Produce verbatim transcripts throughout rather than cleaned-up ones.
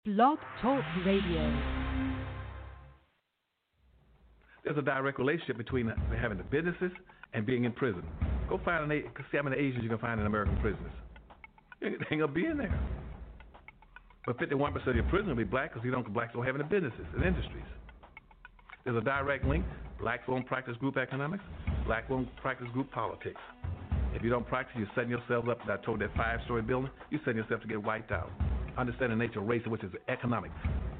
Blog Talk Radio. There's a direct relationship between having the businesses and being in prison. Go find an see how many Asians you can find in American prisons. They ain't gonna be in there. But fifty-one percent of your prisoners will be black because you don't blacks don't have any businesses and industries. There's a direct link. Blacks won't practice group economics. Black won't practice group politics. If you don't practice, you're setting yourself up. I told that five-story building, you're setting yourself to get wiped out. Understand the nature of race, which is economics.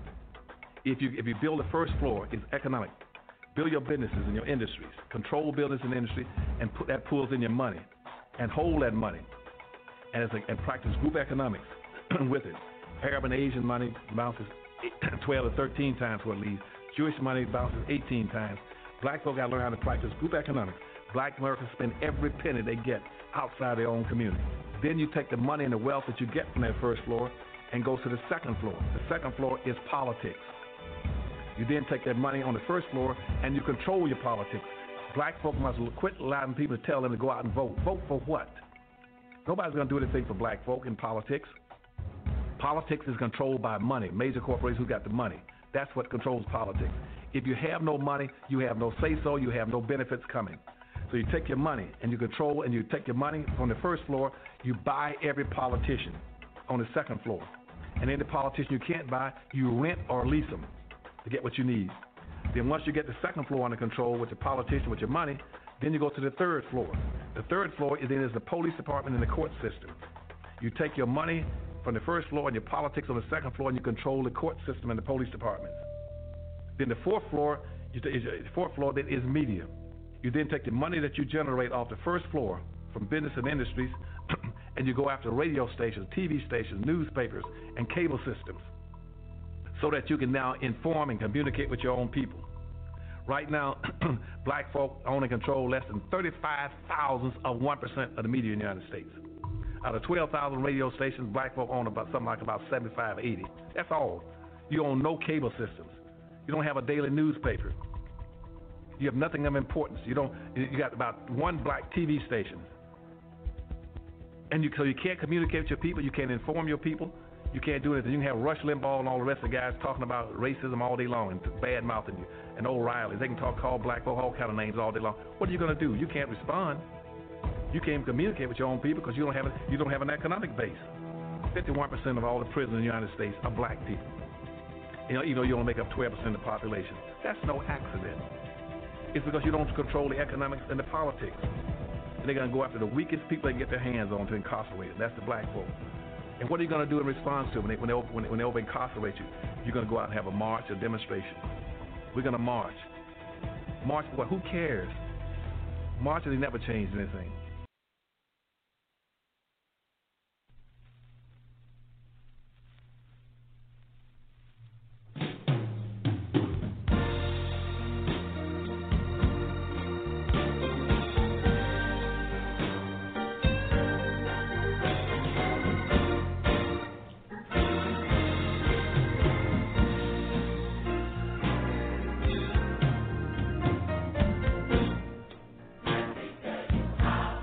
If you if you build the first floor, it's economic. Build your businesses and your industries. Control business and industry, and put that pulls in your money, and hold that money, and, it's a, and practice group economics with it. Arab and Asian money bounces twelve to thirteen times what it leaves. Jewish money bounces eighteen times. Black folk got to learn how to practice group economics. Black Americans spend every penny they get outside their own community. Then you take the money and the wealth that you get from that first floor and go to the second floor. The second floor is politics. You then take that money on the first floor and you control your politics. Black folk must quit allowing people to tell them to go out and vote. Vote for what? Nobody's going to do anything for black folk in politics. Politics is controlled by money. Major corporations who got the money. That's what controls politics. If you have no money, you have no say-so, you have no benefits coming. So you take your money and you control, and you take your money from the first floor, you buy every politician on the second floor. And any politician you can't buy, you rent or lease them to get what you need. Then once you get the second floor under control with the politician, with your money, then you go to the third floor. The third floor is then is the police department and the court system. You take your money from the first floor and your politics on the second floor, and you control the court system and the police departments. Then the fourth floor, you t- the fourth floor then is media. You then take the money that you generate off the first floor from business and industries, and you go after radio stations, T V stations, newspapers, and cable systems, so that you can now inform and communicate with your own people. Right now, black folk own and control less than thirty-five thousandths of one percent of the media in the United States. Out of twelve thousand radio stations, black folk own about something like about seventy-five, eighty. That's all. You own no cable systems. You don't have a daily newspaper. You have nothing of importance. You don't. You got about one black T V station, and you so you can't communicate with your people. You can't inform your people. You can't do anything. You can have Rush Limbaugh and all the rest of the guys talking about racism all day long and bad mouthing you, and O'Reilly. They can talk, call black folk all kind of names all day long. What are you going to do? You can't respond. You can't communicate with your own people because you don't have a, you don't have an economic base. fifty-one percent of all the prisoners in the United States are black people. You know, even though you only make up twelve percent of the population. That's no accident. It's because you don't control the economics and the politics. And they're going to go after the weakest people they can get their hands on to incarcerate them. That's the black folk. And what are you going to do in response to it when they, when they, when they, when they over incarcerate you? You're going to go out and have a march, a demonstration. We're going to march. March for what? Who cares? Marches, they never changed anything. How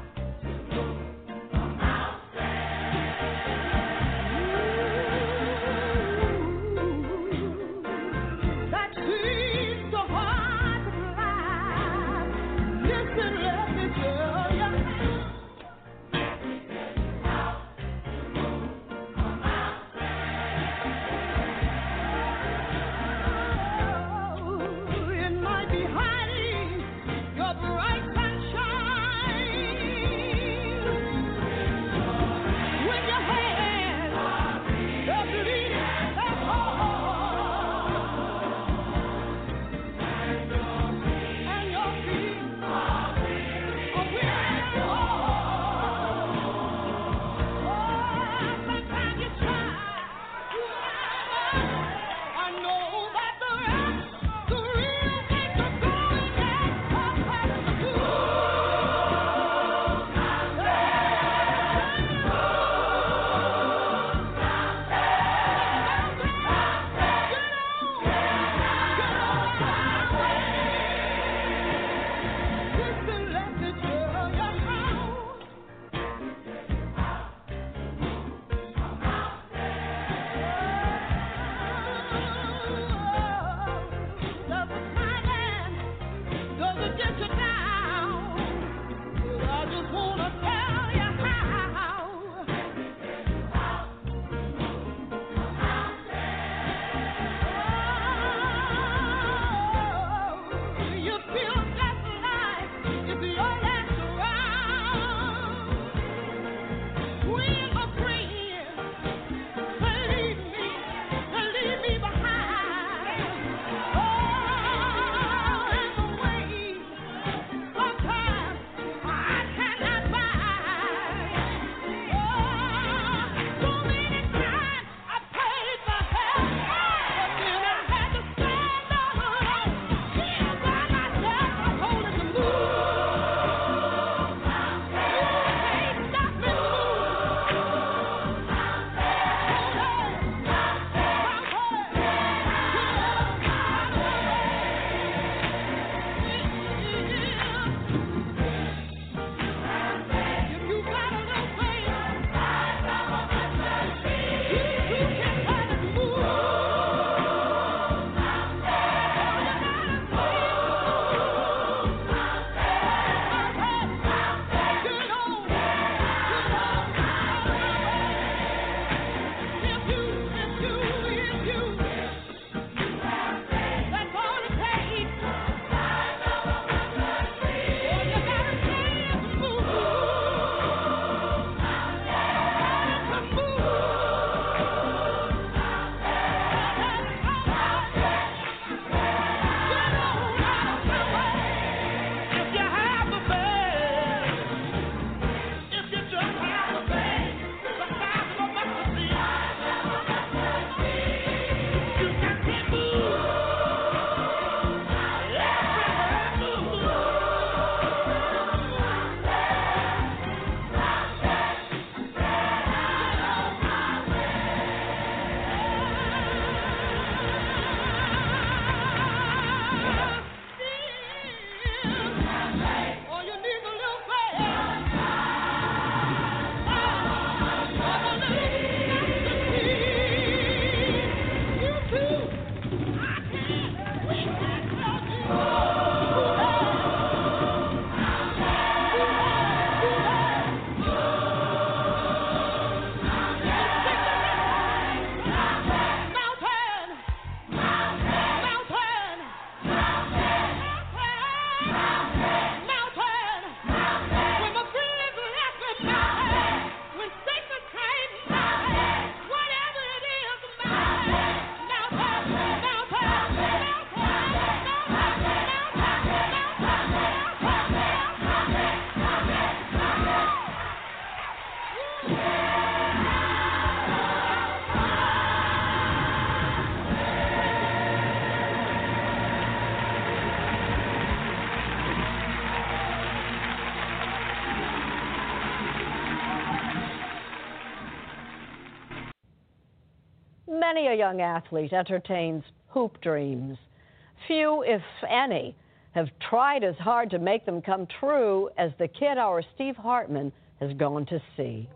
Many a young athlete entertains hoop dreams. Few, if any, have tried as hard to make them come true as the kid our Steve Hartman has gone to see.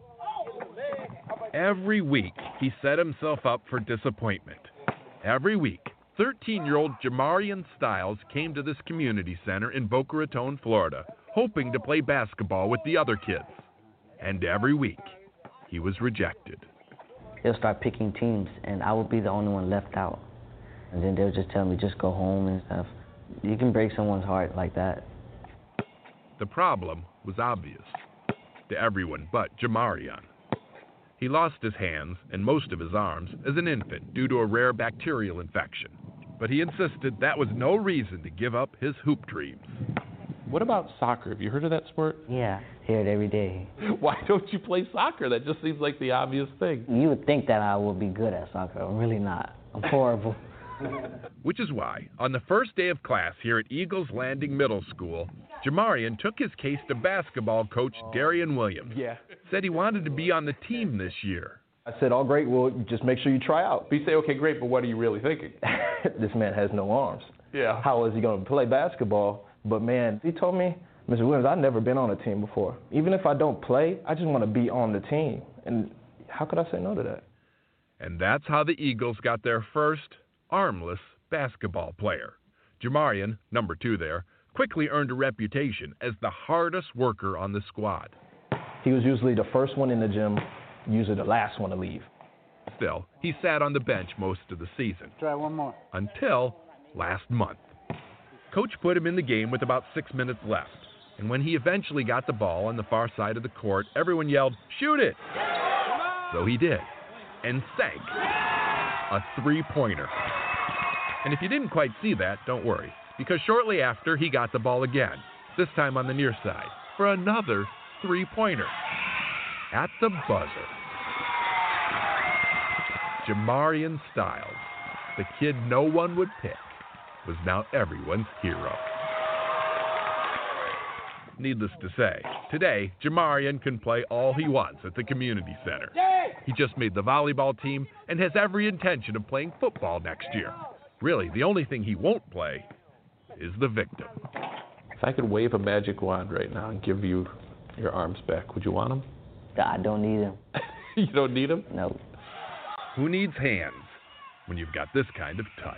Every week, he set himself up for disappointment. Every week, thirteen-year-old Jamarian Styles came to this community center in Boca Raton, Florida, hoping to play basketball with the other kids. And every week, he was rejected. They'll start picking teams, and I would be the only one left out. And then they'll just tell me, just go home and stuff. You can break someone's heart like that. The problem was obvious to everyone but Jamarian. He lost his hands and most of his arms as an infant due to a rare bacterial infection. But he insisted that was no reason to give up his hoop dreams. What about soccer? Have you heard of that sport? Yeah, hear it every day. Why don't you play soccer? That just seems like the obvious thing. You would think that I would be good at soccer. I'm really not. I'm horrible. Which is why, on the first day of class here at Eagles Landing Middle School, Jamarian took his case to basketball coach Darian Williams. Yeah. Said he wanted to be on the team this year. I said, oh, great, well, just make sure you try out. But you say, okay, great, but what are you really thinking? This man has no arms. Yeah. How is he going to play basketball? But, man, he told me, Mister Williams, I've never been on a team before. Even if I don't play, I just want to be on the team. And how could I say no to that? And that's how the Eagles got their first armless basketball player. Jamarian, number two there, quickly earned a reputation as the hardest worker on the squad. He was usually the first one in the gym, usually the last one to leave. Still, he sat on the bench most of the season. Try one more. Until last month. Coach put him in the game with about six minutes left. And when he eventually got the ball on the far side of the court, everyone yelled, "Shoot it!" So he did. And sank a three-pointer. And if you didn't quite see that, don't worry, because shortly after, he got the ball again, this time on the near side, for another three-pointer. At the buzzer. Jamarian Styles, the kid no one would pick, was now everyone's hero. Needless to say, today, Jamarian can play all he wants at the community center. He just made the volleyball team and has every intention of playing football next year. Really, the only thing he won't play is the victim. If I could wave a magic wand right now and give you your arms back, would you want them? I don't need them. You don't need them? No. Who needs hands when you've got this kind of touch?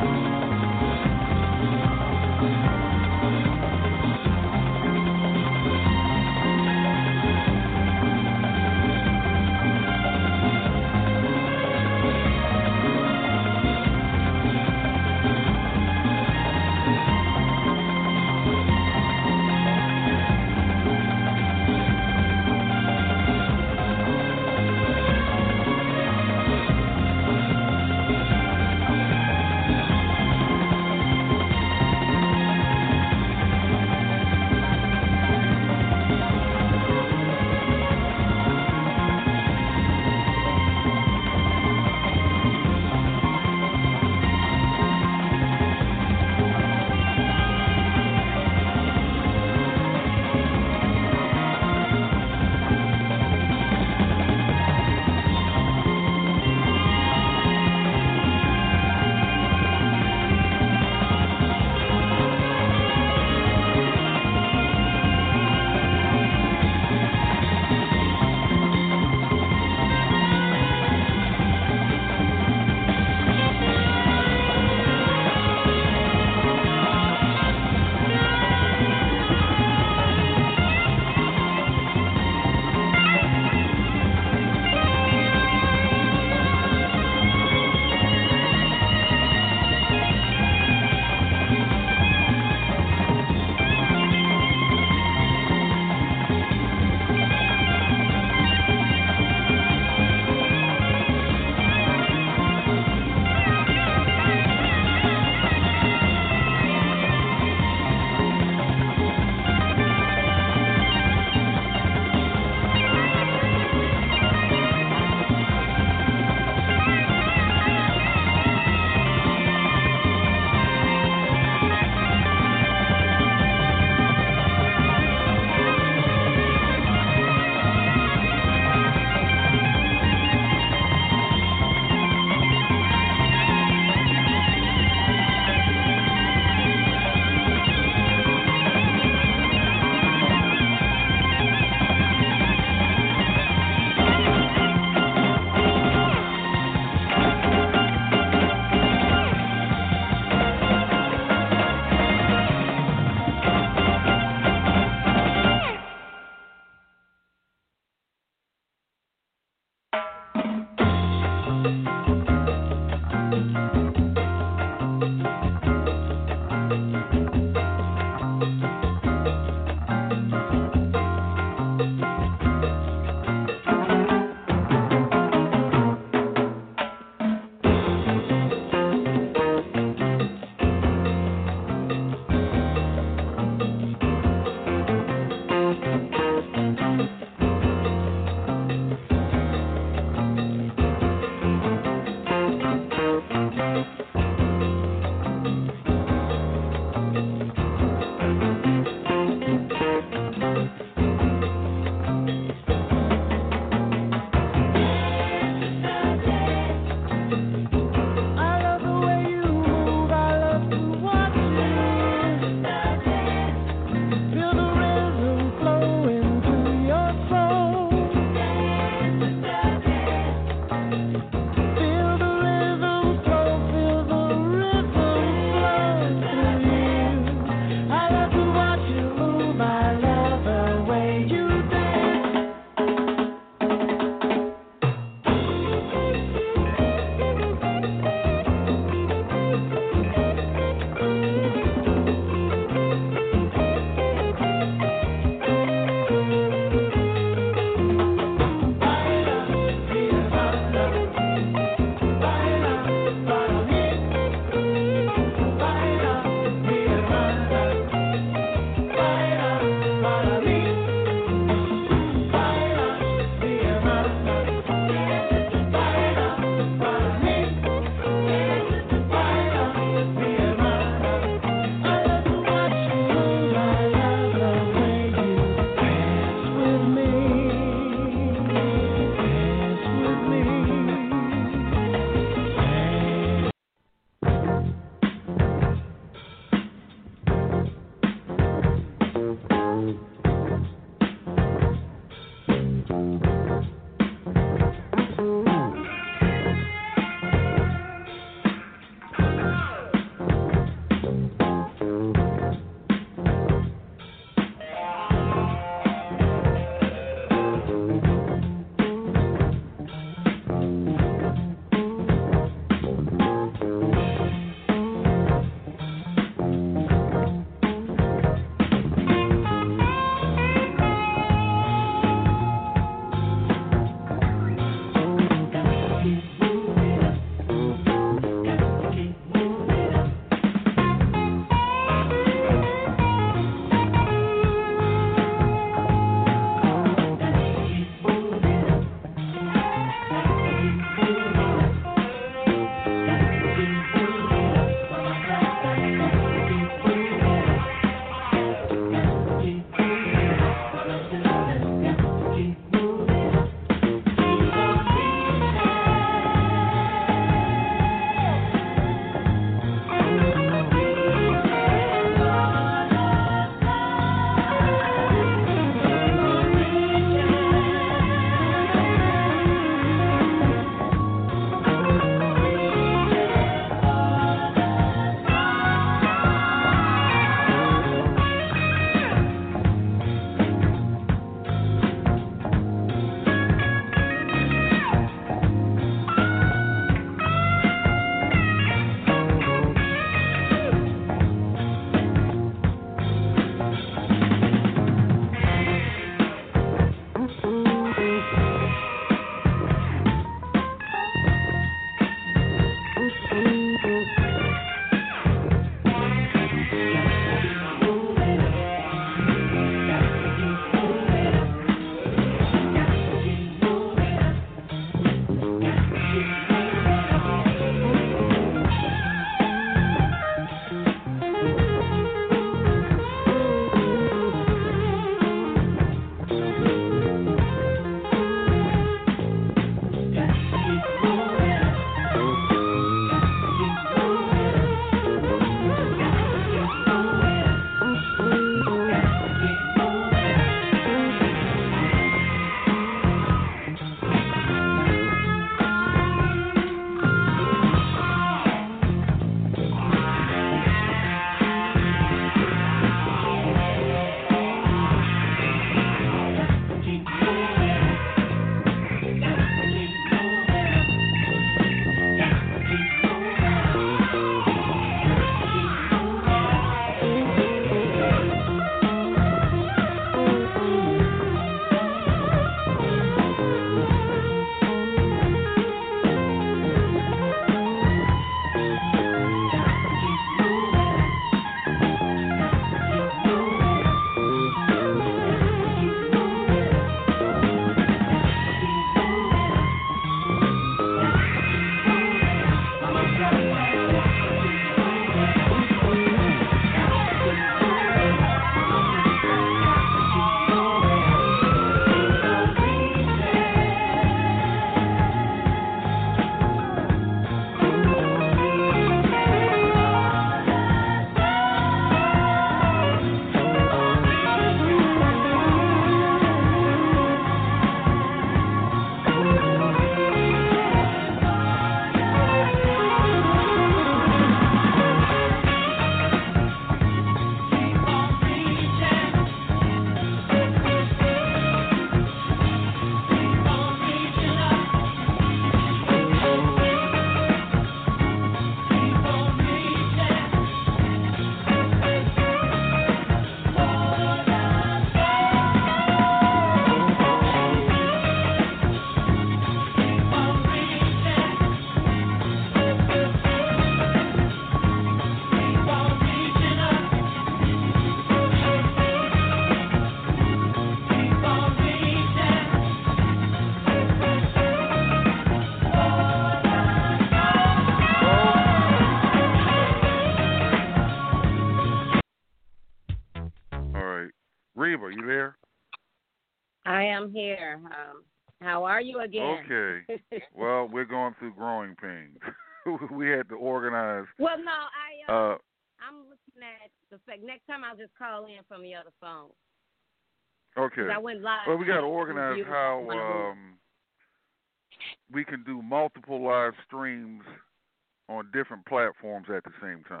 Reba, you there? I am here. Um, how are you again? Okay. Well, we're going through growing pains. We had to organize. Well, no, I. Uh, uh, I'm looking at the fact. Next time, I'll just call in from the other phone. Okay. 'Cause I went live. Well, we got to organize how um, we can do multiple live streams on different platforms at the same time.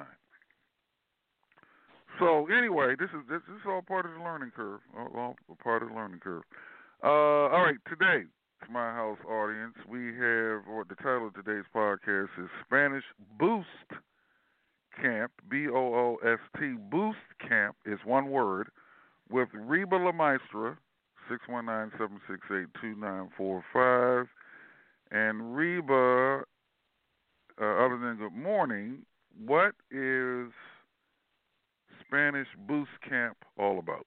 So anyway, this is this is all part of the learning curve. All, all part of the learning curve. Uh, all right, today, to my house audience, we have, or the title of today's podcast is Spanish Boost Camp, B O O S T. Boost Camp is one word, with Reba La Maestra, six one nine, seven six eight, two nine four five. And Reba, uh, other than good morning, what is Spanish Boost Camp all about?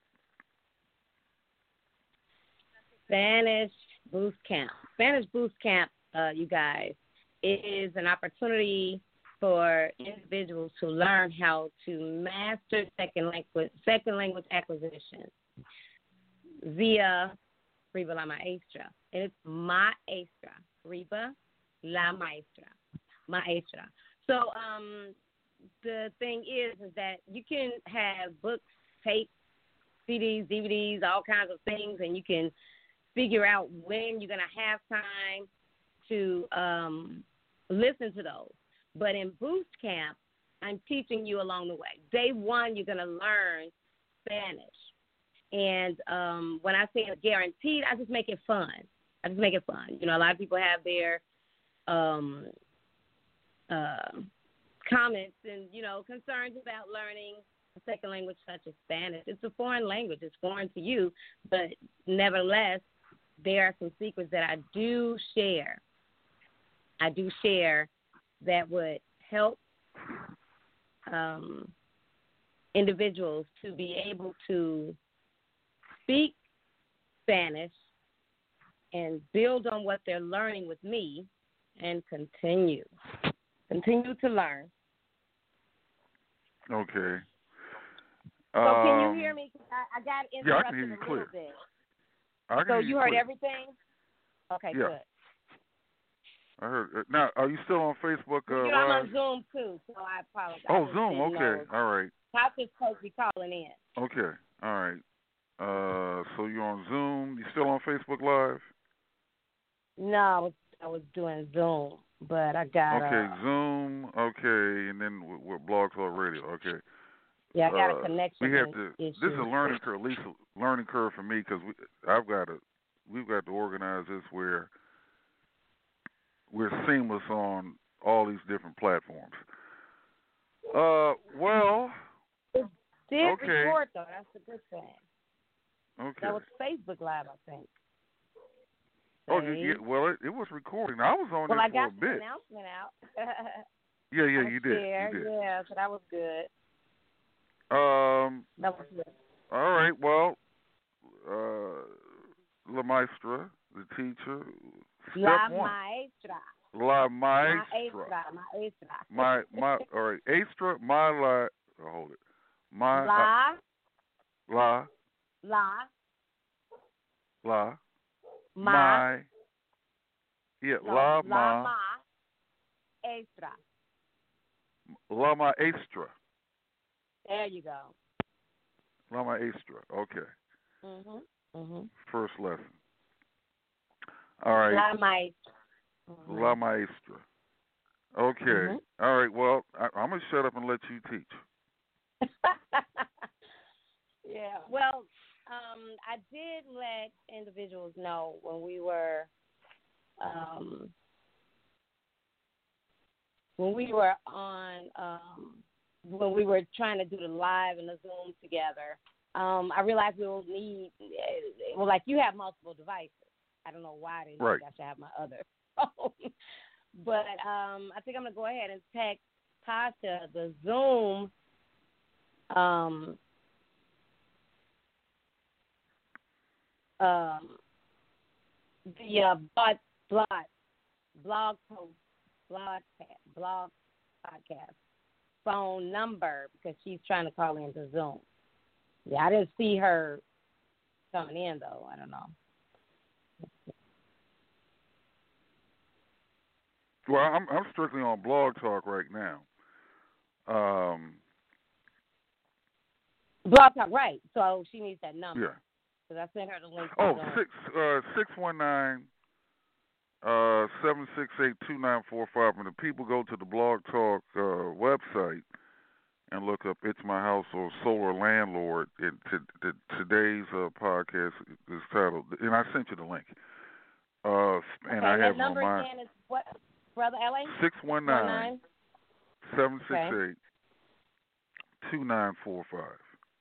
Spanish Boost Camp. Spanish Boost Camp, uh, you guys, is an opportunity for individuals to learn how to master second language second language acquisition via Reba La Maestra. And it's Maestra. Reba La Maestra. Maestra. So um, the thing is, is that you can have books, tapes, C Ds, D V Ds, all kinds of things, and you can figure out when you're going to have time to um, listen to those. But in Boost Camp, I'm teaching you along the way. Day one, you're going to learn Spanish. And um, when I say it's guaranteed, I just make it fun. I just make it fun. You know, a lot of people have their um, uh, comments and, you know, concerns about learning a second language such as Spanish. It's a foreign language. It's foreign to you. But nevertheless, there are some secrets that I do share. I do share that would help um, individuals to be able to speak Spanish and build on what they're learning with me and continue. Continue to learn. Okay. So um, can you hear me? I, I got interrupted yeah, I can hear you a clear. little bit. I can so hear you you heard clear. everything? Okay, Yeah. good. I heard. Uh, now, are you still on Facebook uh, you know, I'm Live? on Zoom, too, so I apologize. Oh, I Zoom. didn't Okay. know. All right. How's this supposed to be calling in? Okay. All right. Uh, so you're on Zoom. You still on Facebook Live? No, I was, I was doing Zoom, but I got Okay, uh, Zoom. Okay, and then with, with Blog Talk Radio. Okay. Yeah, I got uh, a connection. We have to. issue. This is a learning curve, at least a learning curve for me, because I've got to. We've got to organize this where we're seamless on all these different platforms. Uh, well. It did okay. record though. That's a good thing. Okay. That was Facebook Live, I think. Oh, yeah, well, it, it was recording. I was on well, there I for got a the bit. announcement out. yeah, yeah, I you did. shared, You did. Yeah, so that was good. Um. That was good. All right. Well, uh, La Maestra, the teacher. Step La one. Maestra. La Maestra. Maestra. Maestra. My my. All right. Astra. My la. Oh, hold it. My. La. Uh, la. La. La. Ma. My. Yeah. No, la La ma. Ma. Extra. La Maestra. There you go. La Maestra. Okay. Mhm. Mhm. First lesson. All right. La Maestra. Mm-hmm. La Maestra. Okay. Mm-hmm. All right. Well, I, I'm gonna shut up and let you teach. yeah. Well, um, I did let individuals know when we were, um, when we were on, um, when we were trying to do the live and the Zoom together. Um, I realized we will need. Well, like you have multiple devices. I don't know why they right. think I should have my other phone. But um, I think I'm going to go ahead and text Tasha the Zoom um, um, the uh, blog, blog, blog post, blog, blog podcast phone number because she's trying to call into Zoom. Yeah, I didn't see her coming in, though. I don't know. Well, I'm I'm strictly on Blog Talk right now. Um, Blog Talk, right. So she needs that number. Yeah. Because I sent her the link. Oh, to six uh six one nine uh seven six eight two nine four five. When the people go to the Blog Talk uh, website and look up "It's My House" or "Solar Landlord," it, to, to, today's uh, podcast is titled, and I sent you the link. Uh, and okay, I and have that number it on again is what, Brother L A? six one nine seven six eight two nine four five.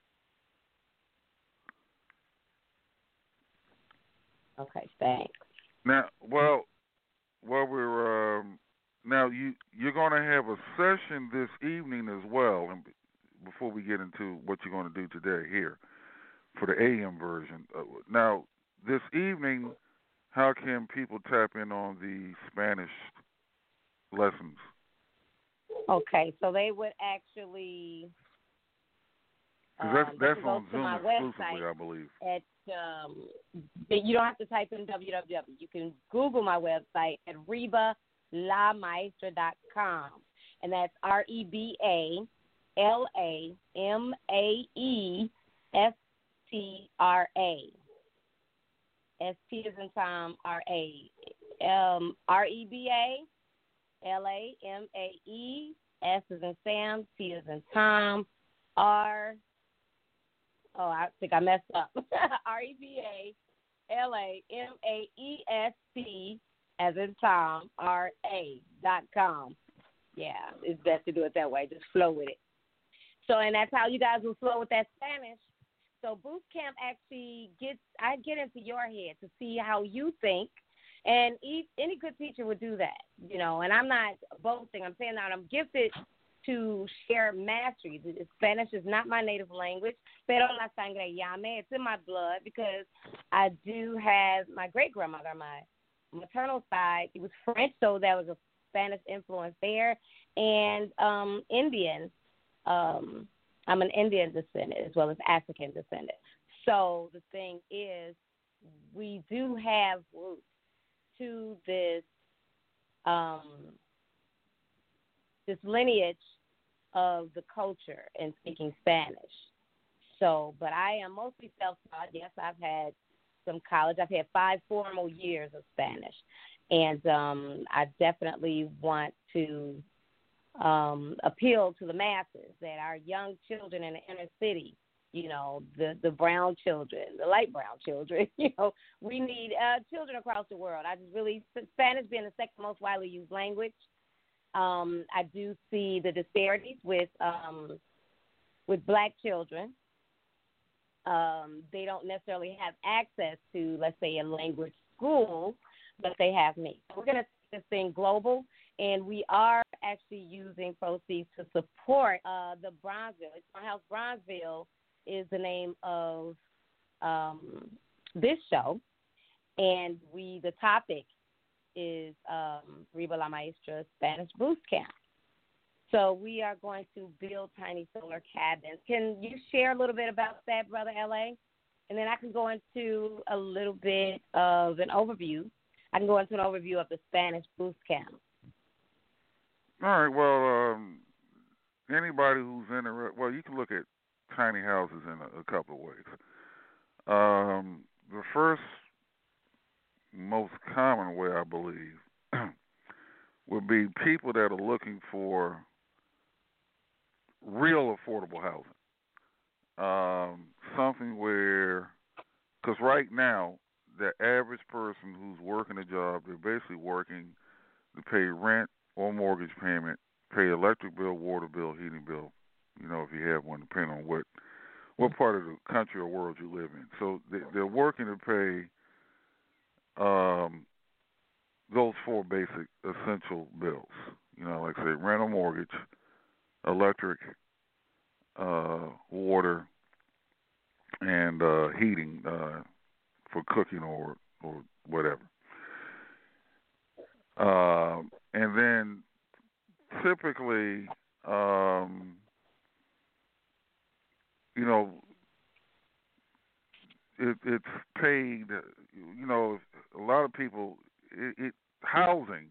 Okay, thanks. Now, well, well, we're um, now you you're going to have a session this evening as well, and before we get into what you're going to do today here for the A M version. Uh, now, this evening, how can people tap in on the Spanish lessons? Okay, so they would actually. Because that's um, they that's can go on to Zoom my exclusively, website I believe. At um, you don't have to type in w w w. You can Google my website at reba la maestra dot com, and that's R E B A L A M A E S T R A. S T is in Tom, R A. Um, R E B A L A M A E, S is in Sam, T is in Tom, R. Oh, I think I messed up. R E B A L A M A E S T as in Tom, R A dot com. Yeah, it's best to do it that way. Just flow with it. So, and that's how you guys will flow with that Spanish. So boot camp actually gets, I get into your head to see how you think, and each, any good teacher would do that, you know, and I'm not boasting. I'm saying that I'm gifted to share mastery. Spanish is not my native language, pero la sangre llame. It's in my blood because I do have my great-grandmother, my maternal side. It was French, so there was a Spanish influence there, and um, Indian. Um, I'm an Indian descendant as well as African descendant. So the thing is, we do have roots to this um, this lineage of the culture in speaking Spanish. So, but I am mostly self-taught. Yes, I've had some college. I've had five formal years of Spanish, and um, I definitely want to um, appeal to the masses, that our young children in the inner city, you know, the, the brown children, the light brown children, you know, we need uh, children across the world. I just really, Spanish being the second most widely used language, um, I do see the disparities with um, with black children. Um, they don't necessarily have access to, let's say, a language school, but they have me. We're going to take this thing global, and we are actually using proceeds to support uh, the Bronzeville. It's My House Bronzeville is the name of um, this show, and we the topic is um, Reba La Maestra Spanish Boost Camp. So we are going to build tiny solar cabins. Can you share a little bit about that, Brother L A? And then I can go into a little bit of an overview. I can go into an overview of the Spanish Boost Camp. All right. Well, um, anybody who's in the well, you can look at tiny houses in a, a couple of ways. Um, the first, most common way, I believe, would be people that are looking for real affordable housing. Um, something where, because right now, the average person who's working a job, they're basically working to pay rent or mortgage payment, pay electric bill, water bill, heating bill, you know, if you have one, depending on what what part of the country or world you live in. So they, they're working to pay um, those four basic essential bills, you know, like say rent or mortgage, electric, uh, water, and uh, heating uh, for cooking or or whatever. Uh, and then typically, um, you know, it, it's paid. You know, a lot of people. It, it housing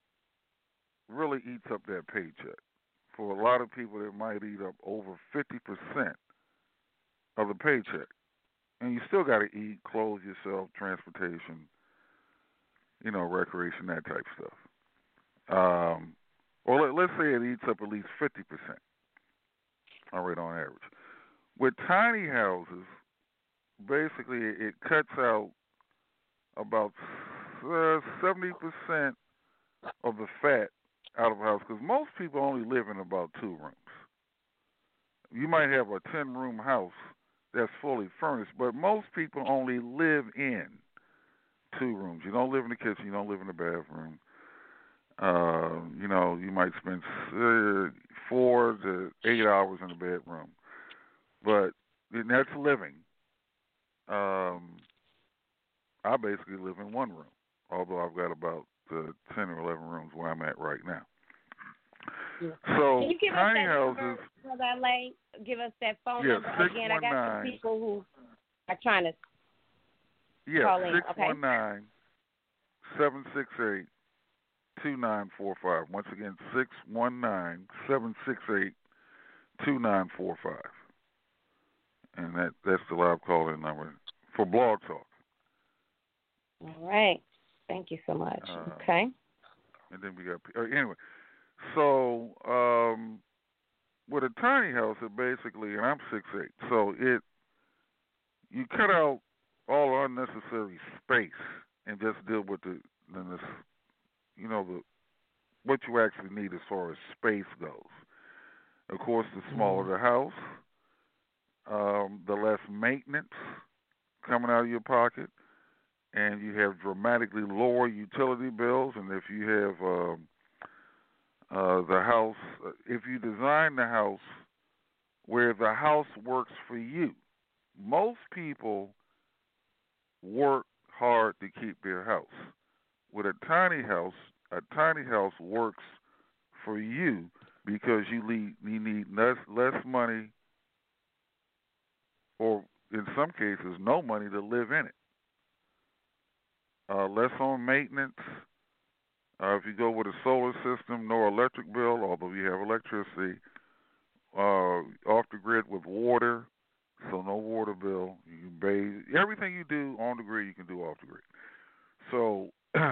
really eats up that paycheck. For a lot of people, it might eat up over fifty percent of the paycheck, and you still got to eat, clothe yourself, transportation, you know, recreation, that type of stuff. Um, or let, let's say it eats up at least fifty percent. All right, on average. With tiny houses, basically it cuts out about uh, seventy percent of the fat out of a house, because most people only live in about two rooms. You might have a ten-room house that's fully furnished, but most people only live in two rooms. You don't live in the kitchen. You don't live in the bathroom. Uh, you know, you might spend uh, four to eight hours in the bedroom, but and that's living. Um, I basically live in one room, although I've got about uh, ten or eleven rooms where I'm at right now. So Can you give tiny us that houses. number, Brother L A? Give us that phone Yeah, number again. I got some people who are trying to Yeah, call in. six Okay. one nine, seven six eight, two nine four five. Once again, six one nine, seven six eight, two nine four five. And that, that's the live call-in number for Blog Talk. All right. Thank you so much. Uh, okay. And then we got, uh, anyway, so um, with a tiny house, it basically, and I'm six eight, so it, you cut out all unnecessary space and just deal with the, the you know, the what you actually need as far as space goes. Of course, the smaller the house, um, the less maintenance coming out of your pocket, and you have dramatically lower utility bills. And if you have um, uh, the house, if you design the house where the house works for you, most people work hard to keep their house. With a tiny house, a tiny house works for you because you need, you need less, less money, or in some cases, no money to live in it. Uh, less on maintenance. Uh, if you go with a solar system, no electric bill, although you have electricity. Uh, off the grid with water, so no water bill. You can bathe. Everything you do on the grid, you can do off the grid. So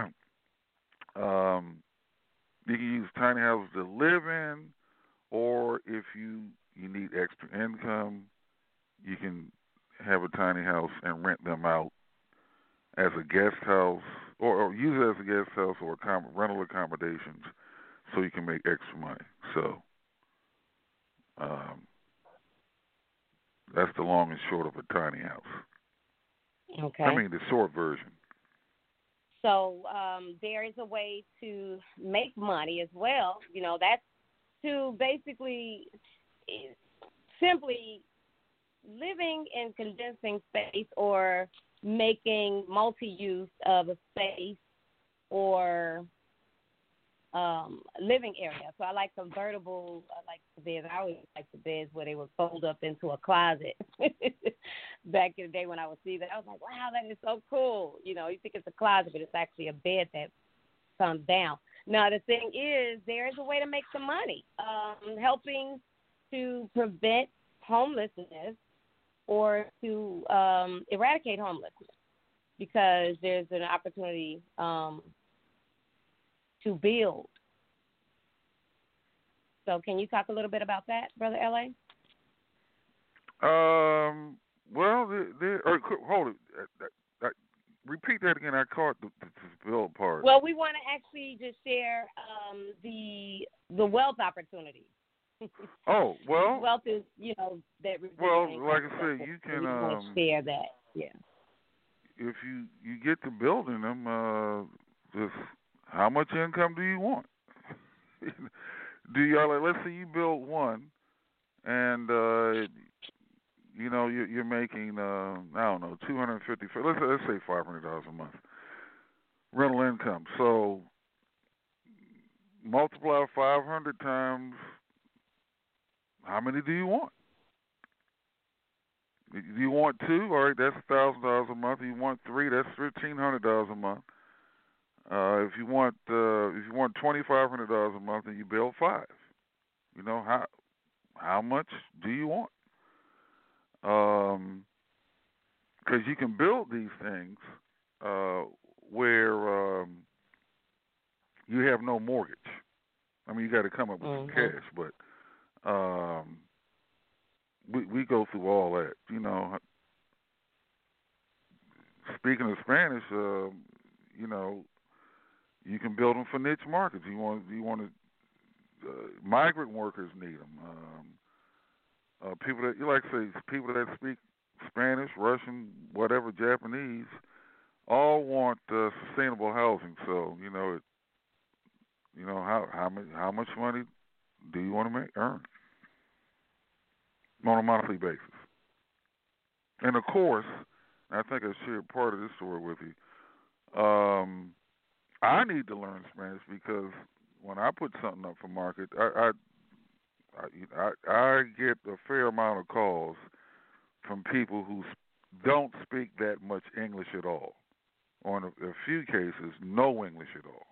um, you can use tiny houses to live in, or if you, you need extra income, you can have a tiny house and rent them out as a guest house, or, or use it as a guest house or accom- rental accommodations, so you can make extra money. So um, that's the long and short of a tiny house. Okay. I mean, the short version. So um, there is a way to make money as well. You know, that's to basically simply living in condensing space or making multi-use of a space or um, living area. So I like convertible, I like the beds. I always like the beds where they would fold up into a closet. Back in the day when I would see that, I was like, wow, that is so cool. You know, you think it's a closet, but it's actually a bed that comes down. Now, the thing is, there is a way to make some money, um, helping to prevent homelessness or to um, eradicate homelessness, because there's an opportunity um, to build. So can you talk a little bit about that, Brother L A? Um, well, the, the, or, hold it. Uh, uh, repeat that again. I caught the, the, the build part. Well, we want to actually just share um, the the wealth opportunity. Oh, well. Wealth is, you know, that. Well, like I said, you can we want um, to share that. Yeah. If you, you get to building them, uh, just how much income do you want? Do you, like, let's say you build one, and uh, you know you're, you're making uh, I don't know two hundred fifty. Let's let's say five hundred dollars a month rental income. So multiply five hundred times. How many do you want? If you want two, all right, that's a thousand dollars a month. If you want three, that's fifteen hundred dollars a month. Uh, if you want uh, if you want twenty five hundred dollars a month, then you build five. You know how how much do you want? Um, because you can build these things uh, where um, you have no mortgage. I mean, you got to come up with mm-hmm. some cash, but um, we we go through all that. You know, speaking of Spanish, uh, you know, you can build them for niche markets. You want you want to uh, migrant workers need them. Um, uh, people that you like to say people that speak Spanish, Russian, whatever, Japanese, all want uh, sustainable housing. So you know, it, you know how how much how much money do you want to make earn on a monthly basis? And of course, I think I shared part of this story with you. Um, I need to learn Spanish because when I put something up for market, I I, I, I get a fair amount of calls from people who don't speak that much English at all. Or in a, a few cases, no English at all.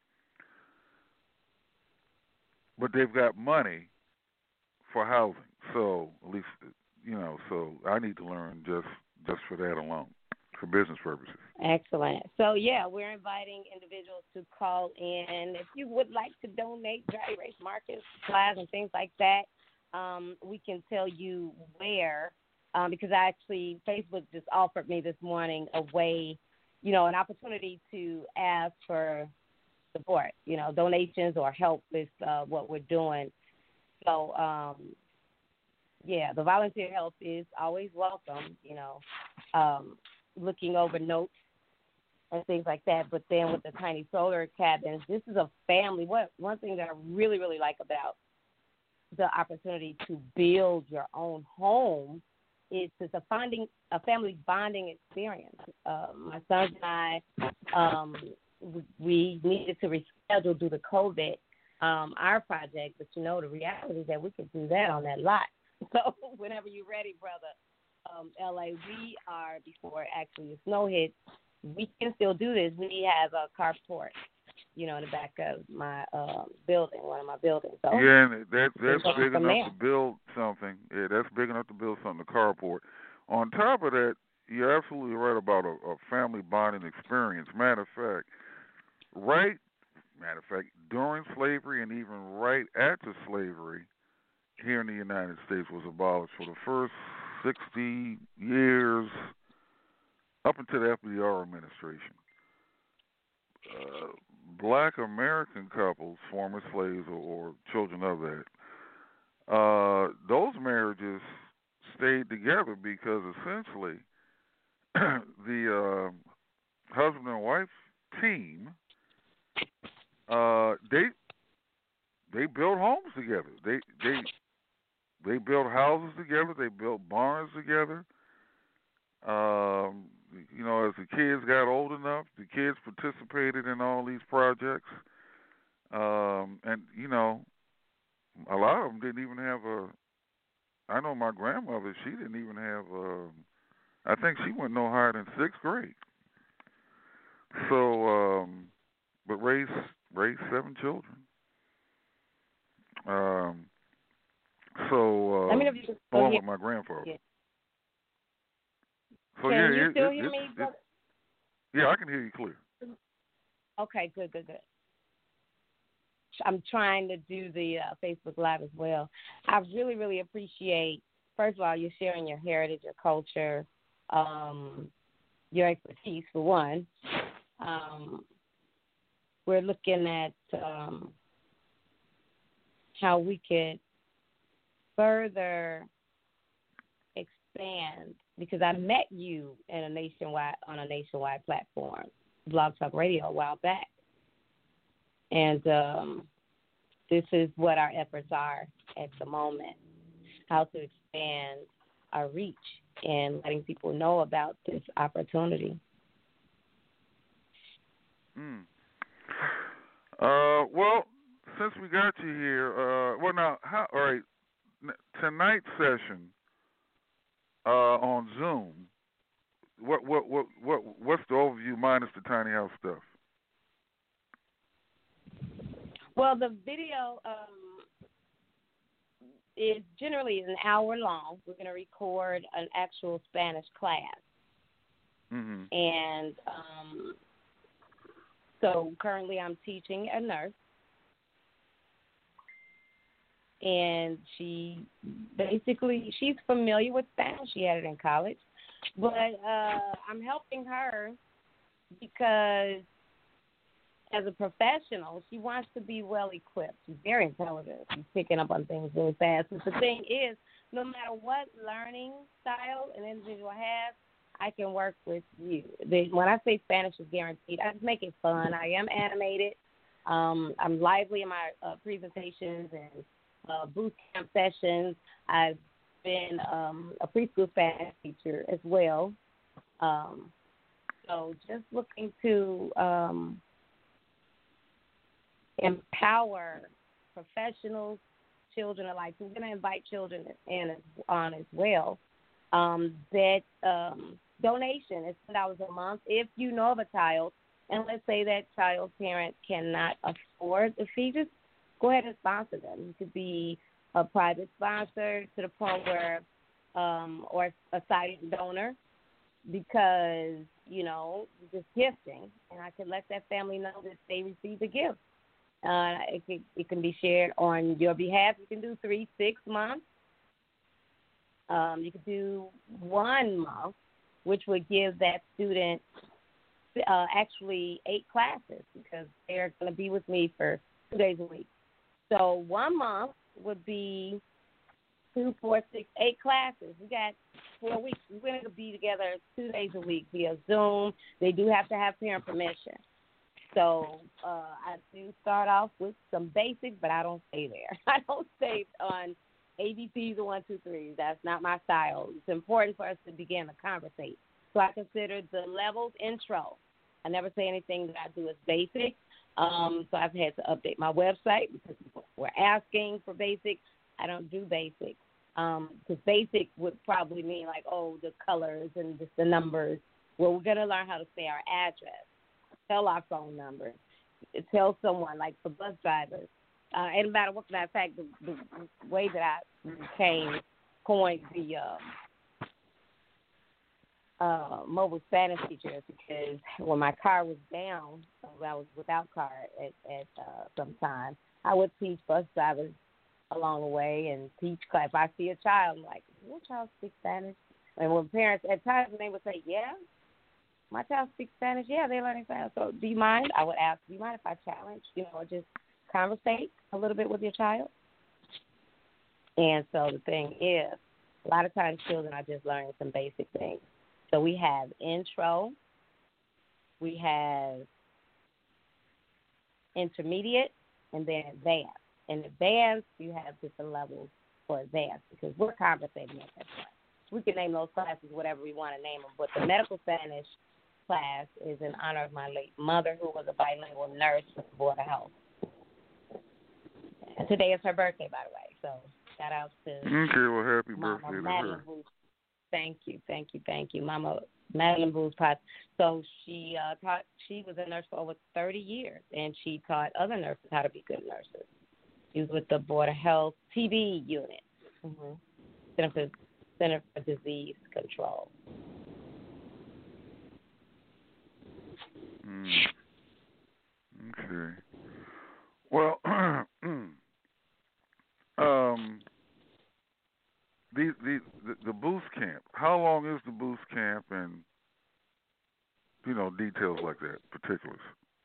But they've got money for housing. So at least, you know, so I need to learn just, just for that alone, for business purposes. Excellent. So, yeah, we're inviting individuals to call in. If you would like to donate dry erase markers, supplies, and things like that, um, we can tell you where. Um, because actually Facebook just offered me this morning a way, you know, an opportunity to ask for support, you know, donations or help with uh, what we're doing. So, um, yeah, the volunteer help is always welcome, you know, um, looking over notes and things like that. But then with the tiny solar cabins, this is a family. What one thing that I really, really like about the opportunity to build your own home is it's a finding a family bonding experience. Uh, my son and I, um, we needed to reschedule due to COVID um, our project, but you know the reality is that we could do that on that lot. So whenever you're ready, brother, um, L A, we are before actually the snow hits. We can still do this. We have a carport, you know, in the back of my uh, building, one of my buildings. So yeah, and that, that's We'll go big from enough there. to build something. Yeah, that's big enough to build something, the carport. On top of that, you're absolutely right about a, a family bonding experience. Matter of fact, right, matter of fact, during slavery and even right after slavery here in the United States was abolished for the first sixty years up until the F D R administration. Uh, black American couples, former slaves or, or children of that, uh, those marriages stayed together because essentially the uh, husband and wife team, uh, they they built homes together. They they they built houses together. They built barns together. Um, you know, as the kids got old enough, the kids participated in all these projects. Um, and, you know, a lot of them didn't even have a, I know my grandmother, she didn't even have a, I think she went no higher than sixth grade. So, um, but raised, raised seven children. Um, so, uh, Let me know if you can still along hear with my grandfather. Yeah. So, Can yeah, you it, still it, hear it, me, it, brother? yeah, I can hear you clear. Okay, good, good, good. I'm trying to do the uh, Facebook Live as well. I really, really appreciate, first of all, you sharing your heritage, your culture, um, your expertise, for one. Um, we're looking at um, how we could further expand, because I met you in a nationwide on a nationwide platform, Blog Talk Radio, a while back. And um, this is what our efforts are at the moment, how to expand our reach and letting people know about this opportunity. Mm. Uh, well, since we got you here, uh, well, now, how, all right, tonight's session, uh, on Zoom. What what what what what's the overview minus the tiny house stuff? Well, the video um, is generally an hour long. We're going to record an actual Spanish class. Mm-hmm. And um, so currently I'm teaching a nurse. And she basically, she's familiar with Spanish. She had it in college. But uh, I'm helping her because as a professional, she wants to be well equipped. She's very intelligent. She's picking up on things really fast. But the thing is, no matter what learning style an individual has, I can work with you. The, when I say Spanish is guaranteed, I just make it fun. I am animated. Um, I'm lively in my uh, presentations and uh, boot camp sessions. I've been um, a preschool Spanish teacher as well. Um, so just looking to um, empower professionals, children alike. So we're going to invite children in on as well. Um, that um, donation is ten dollars a month. If you know of a child, and let's say that child's parent cannot afford the fee, just go ahead and sponsor them. You could be a private sponsor to the point where, um, or a silent donor, because, you know, just gifting. And I can let that family know that they received a gift. Uh, it, can, it can be shared on your behalf. You can do three, six months. Um, you could do one month, which would give that student uh, actually eight classes because they're going to be with me for two days a week. So one month would be two, four, six, eight classes. We got four weeks. We're going to be together two days a week via Zoom. They do have to have parent permission. So uh, I do start off with some basics, but I don't stay there. I don't stay on A B Cs or one, two, threes. That's not my style. It's important for us to begin to conversate. So I consider the levels intro. I never say anything that I do is basic. Um, so I've had to update my website because people were asking for basic. I don't do basic um, because basic would probably mean like, oh, the colors and just the numbers. Well, we're going to learn how to say our address, tell our phone number, tell someone like for bus drivers. Uh, and no matter what, matter of fact, the, the way that I became coined the uh, uh, mobile Spanish teacher is because when my car was down, when I was without car at, at uh, some time, I would teach bus drivers along the way and teach class. If I see a child, I'm like, your child speaks Spanish? And when parents, at times they would say, yeah, my child speaks Spanish. Yeah, they're learning Spanish. So do you mind? I would ask, do you mind if I challenge, you know, or just conversate a little bit with your child? And so the thing is, a lot of times children are just learning some basic things. So we have intro, we have intermediate, and then advanced. In advanced, you have different levels for advanced because we're conversating at that point. We can name those classes whatever we want to name them, but the medical Spanish class is in honor of my late mother, who was a bilingual nurse with the Board of Health. And today is her birthday, by the way, so shout out to okay, well, happy Mama birthday to Madeline her. Booth. Thank you, thank you, thank you, Mama Madeline Booth Potts. So she uh, taught. She was a nurse for over thirty years, and she taught other nurses how to be good nurses. She was with the Board of Health T B unit, mm-hmm. Center for Center for Disease Control. Mm. Okay. Well, um, the, the the the boost camp. How long is the boost camp, and you know details like that, particulars.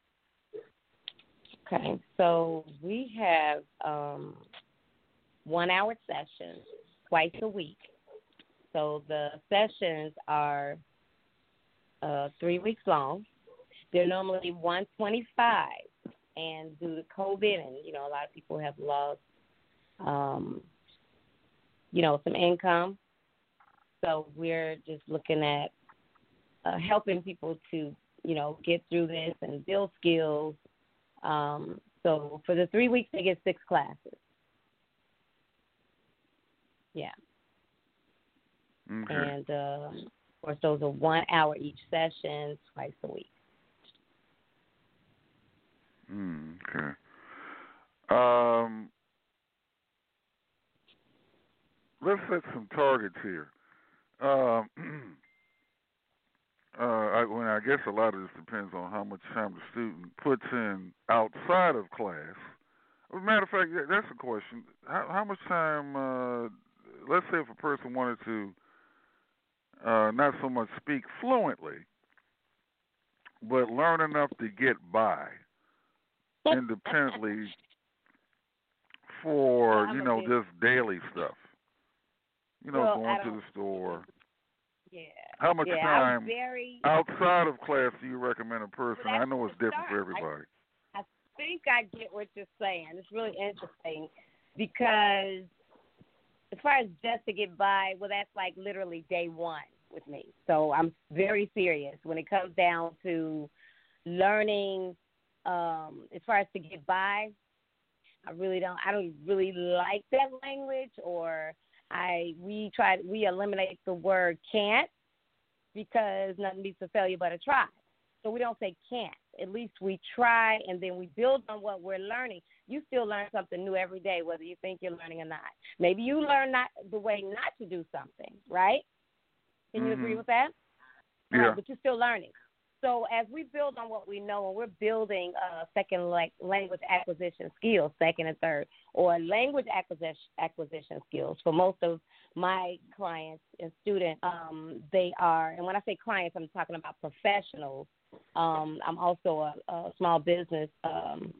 Okay, so we have um, one-hour sessions twice a week. So the sessions are uh, three weeks long. They're normally one hundred twenty-five dollars, and due to COVID, and you know, a lot of people have lost, um, you know, some income. So we're just looking at uh, helping people to, you know, get through this and build skills. Um, so for the three weeks, they get six classes. Yeah. Okay. And, uh, of course, those are one hour each session, twice a week. Mm, okay. Um, let's set some targets here. Um, uh, I, when I guess a lot of this depends on how much time the student puts in outside of class. As a matter of fact, that's a question. How, how much time, uh, let's say if a person wanted to uh, not so much speak fluently, but learn enough to get by independently for, well, you know, just daily stuff. You know, well, going to the store. Yeah. How much yeah, time very, outside of class do you recommend a person? Well, I know it's different start. for everybody. I, I think I get what you're saying. It's really interesting because as far as just to get by, well, that's like literally day one with me. So I'm very serious when it comes down to learning. Um, as far as to get by, I really don't. I don't really like that language, or I we try we eliminate the word can't because nothing beats a failure but a try. So we don't say can't. At least we try, and then we build on what we're learning. You still learn something new every day, whether you think you're learning or not. Maybe you learn not the way not to do something, right? Can you mm-hmm. agree with that? Yeah. Right, but you're still learning. So as we build on what we know, and we're building uh, second like language acquisition skills, second and third, or language acquisition acquisition skills. For most of my clients and students, um, they are, and when I say clients, I'm talking about professionals. Um, I'm also a, a small business um,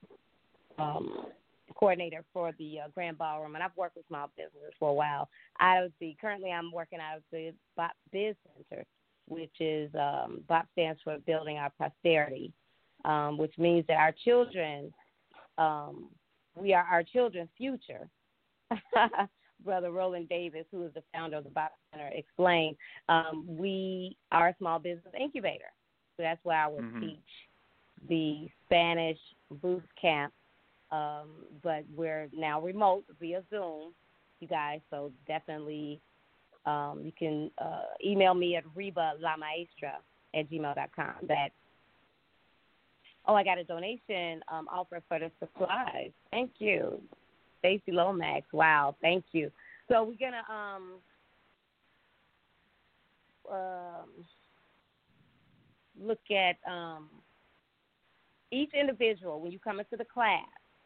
um, coordinator for the uh, Grand Ballroom, and I've worked with small businesses for a while. Out of the currently, I'm working out of the B O P Biz Center, which is um, B O P stands for Building Our Posterity, um, which means that our children, um, we are our children's future. Brother Roland Davis, who is the founder of the B O P Center, explained, um, we are a small business incubator. So that's why I would mm-hmm. teach the Spanish boot camp, um, but we're now remote via Zoom, you guys, so definitely um, you can uh, email me at reba la maestra at gmail dot com. That, oh, I got a donation um, offer for the supplies. Thank you. Stacy Lomax. Wow, thank you. So we're going to um, um, look at um, each individual. When you come into the class,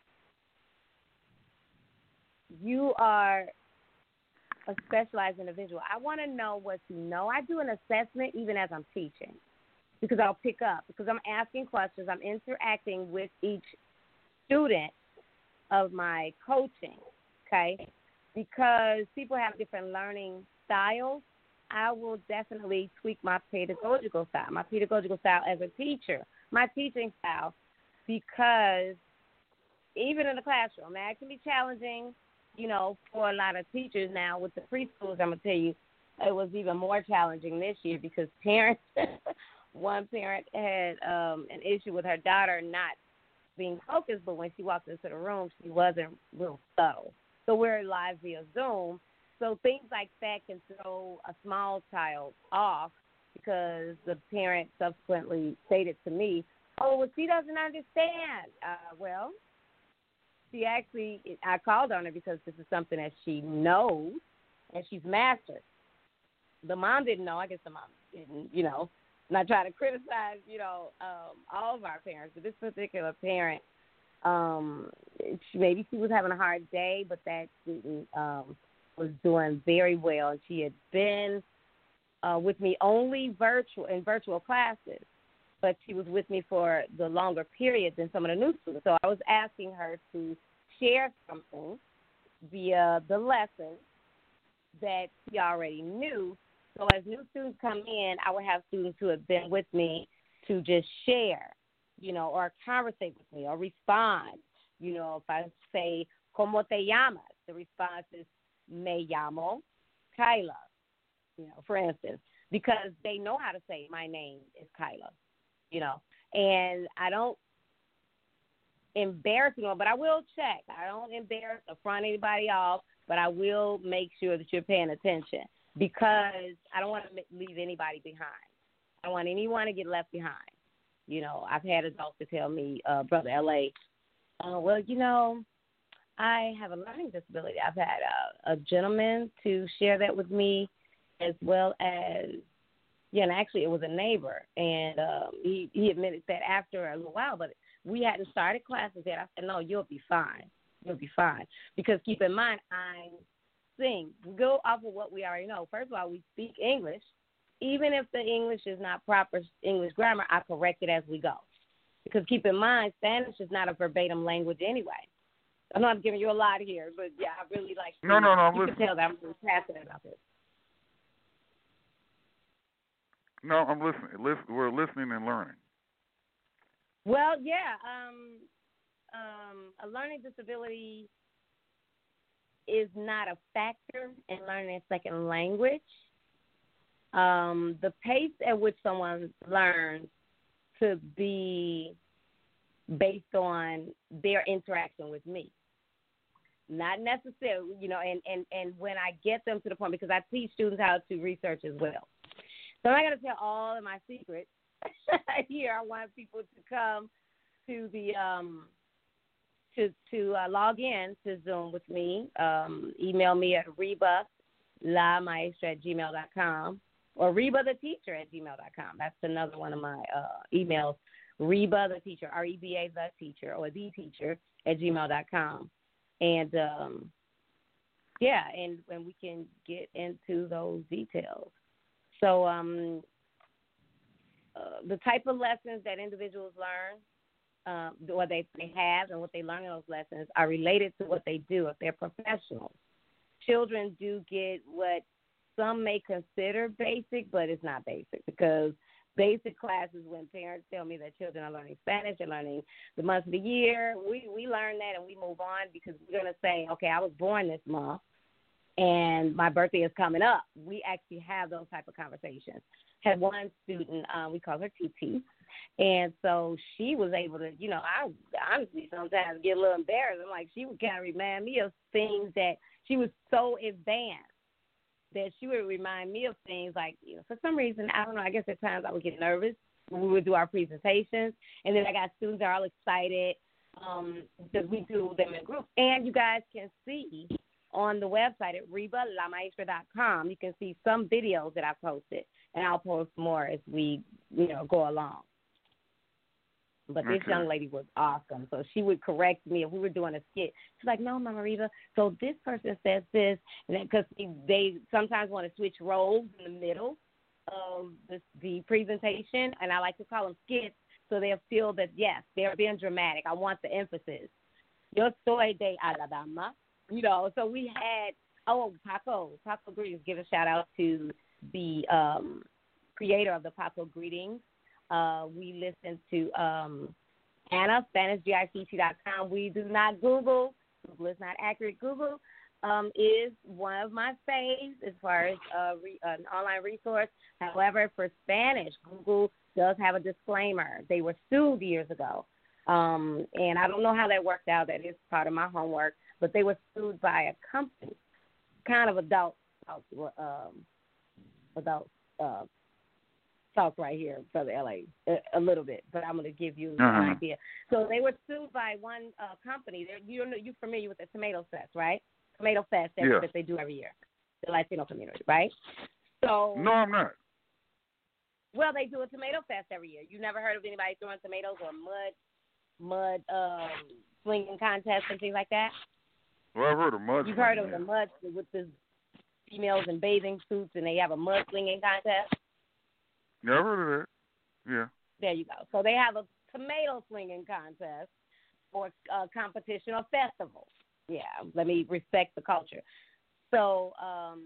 you are a specialized individual. I want to know what you know. I do an assessment even as I'm teaching because I'll pick up, because I'm asking questions. I'm interacting with each student of my coaching, okay? Because people have different learning styles, I will definitely tweak my pedagogical style, my pedagogical style as a teacher, my teaching style, because even in the classroom, now it can be challenging, you know, for a lot of teachers. Now with the preschools, I'm going to tell you, it was even more challenging this year because parents, one parent had um, an issue with her daughter not being focused, but when she walked into the room, she wasn't real subtle. So we're live via Zoom. So things like that can throw a small child off because the parent subsequently stated to me, oh, well, she doesn't understand. Uh, well, she actually, I called on her because this is something that she knows and she's mastered. The mom didn't know. I guess the mom didn't, you know, not trying to criticize, you know, um, all of our parents, but this particular parent, um, she, maybe she was having a hard day, but that student um, was doing very well, and she had been uh, with me only virtual in virtual classes, but she was with me for the longer period than some of the new students. So I was asking her to share something via the lesson that she already knew. So as new students come in, I would have students who have been with me to just share, you know, or conversate with me or respond. You know, if I say, ¿Cómo te llamas? The response is, Me llamo Kyla, you know, for instance, because they know how to say my name is Kyla, you know, and I don't embarrass them, but I will check. I don't embarrass or front anybody off, but I will make sure that you're paying attention. because I don't want to leave anybody behind. I don't want anyone to get left behind. You know, I've had adults to tell me, uh, Brother L A, uh, well, you know, I have a learning disability. I've had a, a gentleman to share that with me, as well as, yeah, and actually it was a neighbor, and um, he, he admitted that after a little while, but we hadn't started classes yet. I said, no, you'll be fine. You'll be fine. Because keep in mind, I sing. Go off of what we already know. First of all, we speak English. Even if the English is not proper English grammar, I correct it as we go. Because keep in mind, Spanish is not a verbatim language anyway. I'm not giving you a lot here, but yeah, I really like to, no, no, no, you listen. can tell that I'm really passionate about this. No, I'm listening. Listen, we're listening and learning. Well, yeah, um, um, a learning disability is not a factor in learning a second language. Um, the pace at which someone learns to be based on their interaction with me. Not necessarily, you know, and, and, and when I get them to the point, because I teach students how to research as well. So I'm not going to tell all of my secrets here. I want people to come to the, um, to to uh, log in to Zoom with me. Um, email me at Reba La Maestra at gmail dot com or Reba the Teacher at gmail dot com. That's another one of my uh, emails. Reba the Teacher, R E B A the Teacher, or the Teacher at gmail dot com. And, um, yeah, and, and we can get into those details. So um, uh, the type of lessons that individuals learn, uh, what they, they have and what they learn in those lessons are related to what they do if they're professionals. Children do get what some may consider basic, but it's not basic, because basic classes, when parents tell me that children are learning Spanish, they're learning the months of the year, we, we learn that and we move on, because we're going to say, okay, I was born this month and my birthday is coming up. We actually have those type of conversations. Had one student, um, we call her T T, and so she was able to, you know, I honestly sometimes get a little embarrassed. I'm like, she would kind of remind me of things that she was so advanced that she would remind me of things like, you know, for some reason, I don't know, I guess at times I would get nervous when we would do our presentations. And then I got students that are all excited um, because we do them in groups. And you guys can see on the website at Reba La Maestra dot com, you can see some videos that I posted. And I'll post more as we, you know, go along. But this okay. young lady was awesome. So she would correct me if we were doing a skit. She's like, no, Mama Reba, so this person says this. And because they sometimes want to switch roles in the middle of the, the presentation. And I like to call them skits, so they'll feel that, yes, they're being dramatic. I want the emphasis. Yo soy de Alabama. You know, so we had, oh, Paco. Paco Greetings. Give a shout-out to the um, creator of the Paco Greetings. Uh, we listen to um, Anna, Spanish G I C T dot com. We do not Google. Google is not accurate. Google um, is one of my faves as far as uh, re, uh, an online resource. However, for Spanish, Google does have a disclaimer. They were sued years ago. Um, and I don't know how that worked out. That is part of my homework. But they were sued by a company, kind of adult, um, adult uh talk right here, Brother L A, a, a little bit, but I'm going to give you uh-huh. an idea. So they were sued by one uh, company. They're, you're, you're familiar with the Tomato Fest, right? Tomato Fest that, yeah. that they do every year, the Latino community, right? So no, I'm not. Well, they do a Tomato Fest every year. You never heard of anybody throwing tomatoes or mud, mud um, slinging contests and things like that? Well, I've heard of mud. You've heard of the mud with the females in bathing suits, and they have a mud slinging contest. Never heard of that. Yeah. There you go. So they have a tomato slinging contest or a competition or festival. Yeah, let me respect the culture. So um,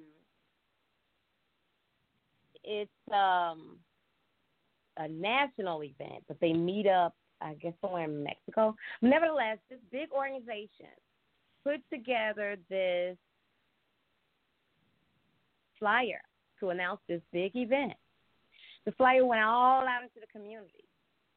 it's um, a national event, but they meet up, I guess, somewhere in Mexico. Nevertheless, this big organization put together this flyer to announce this big event. The flyer went all out into the community.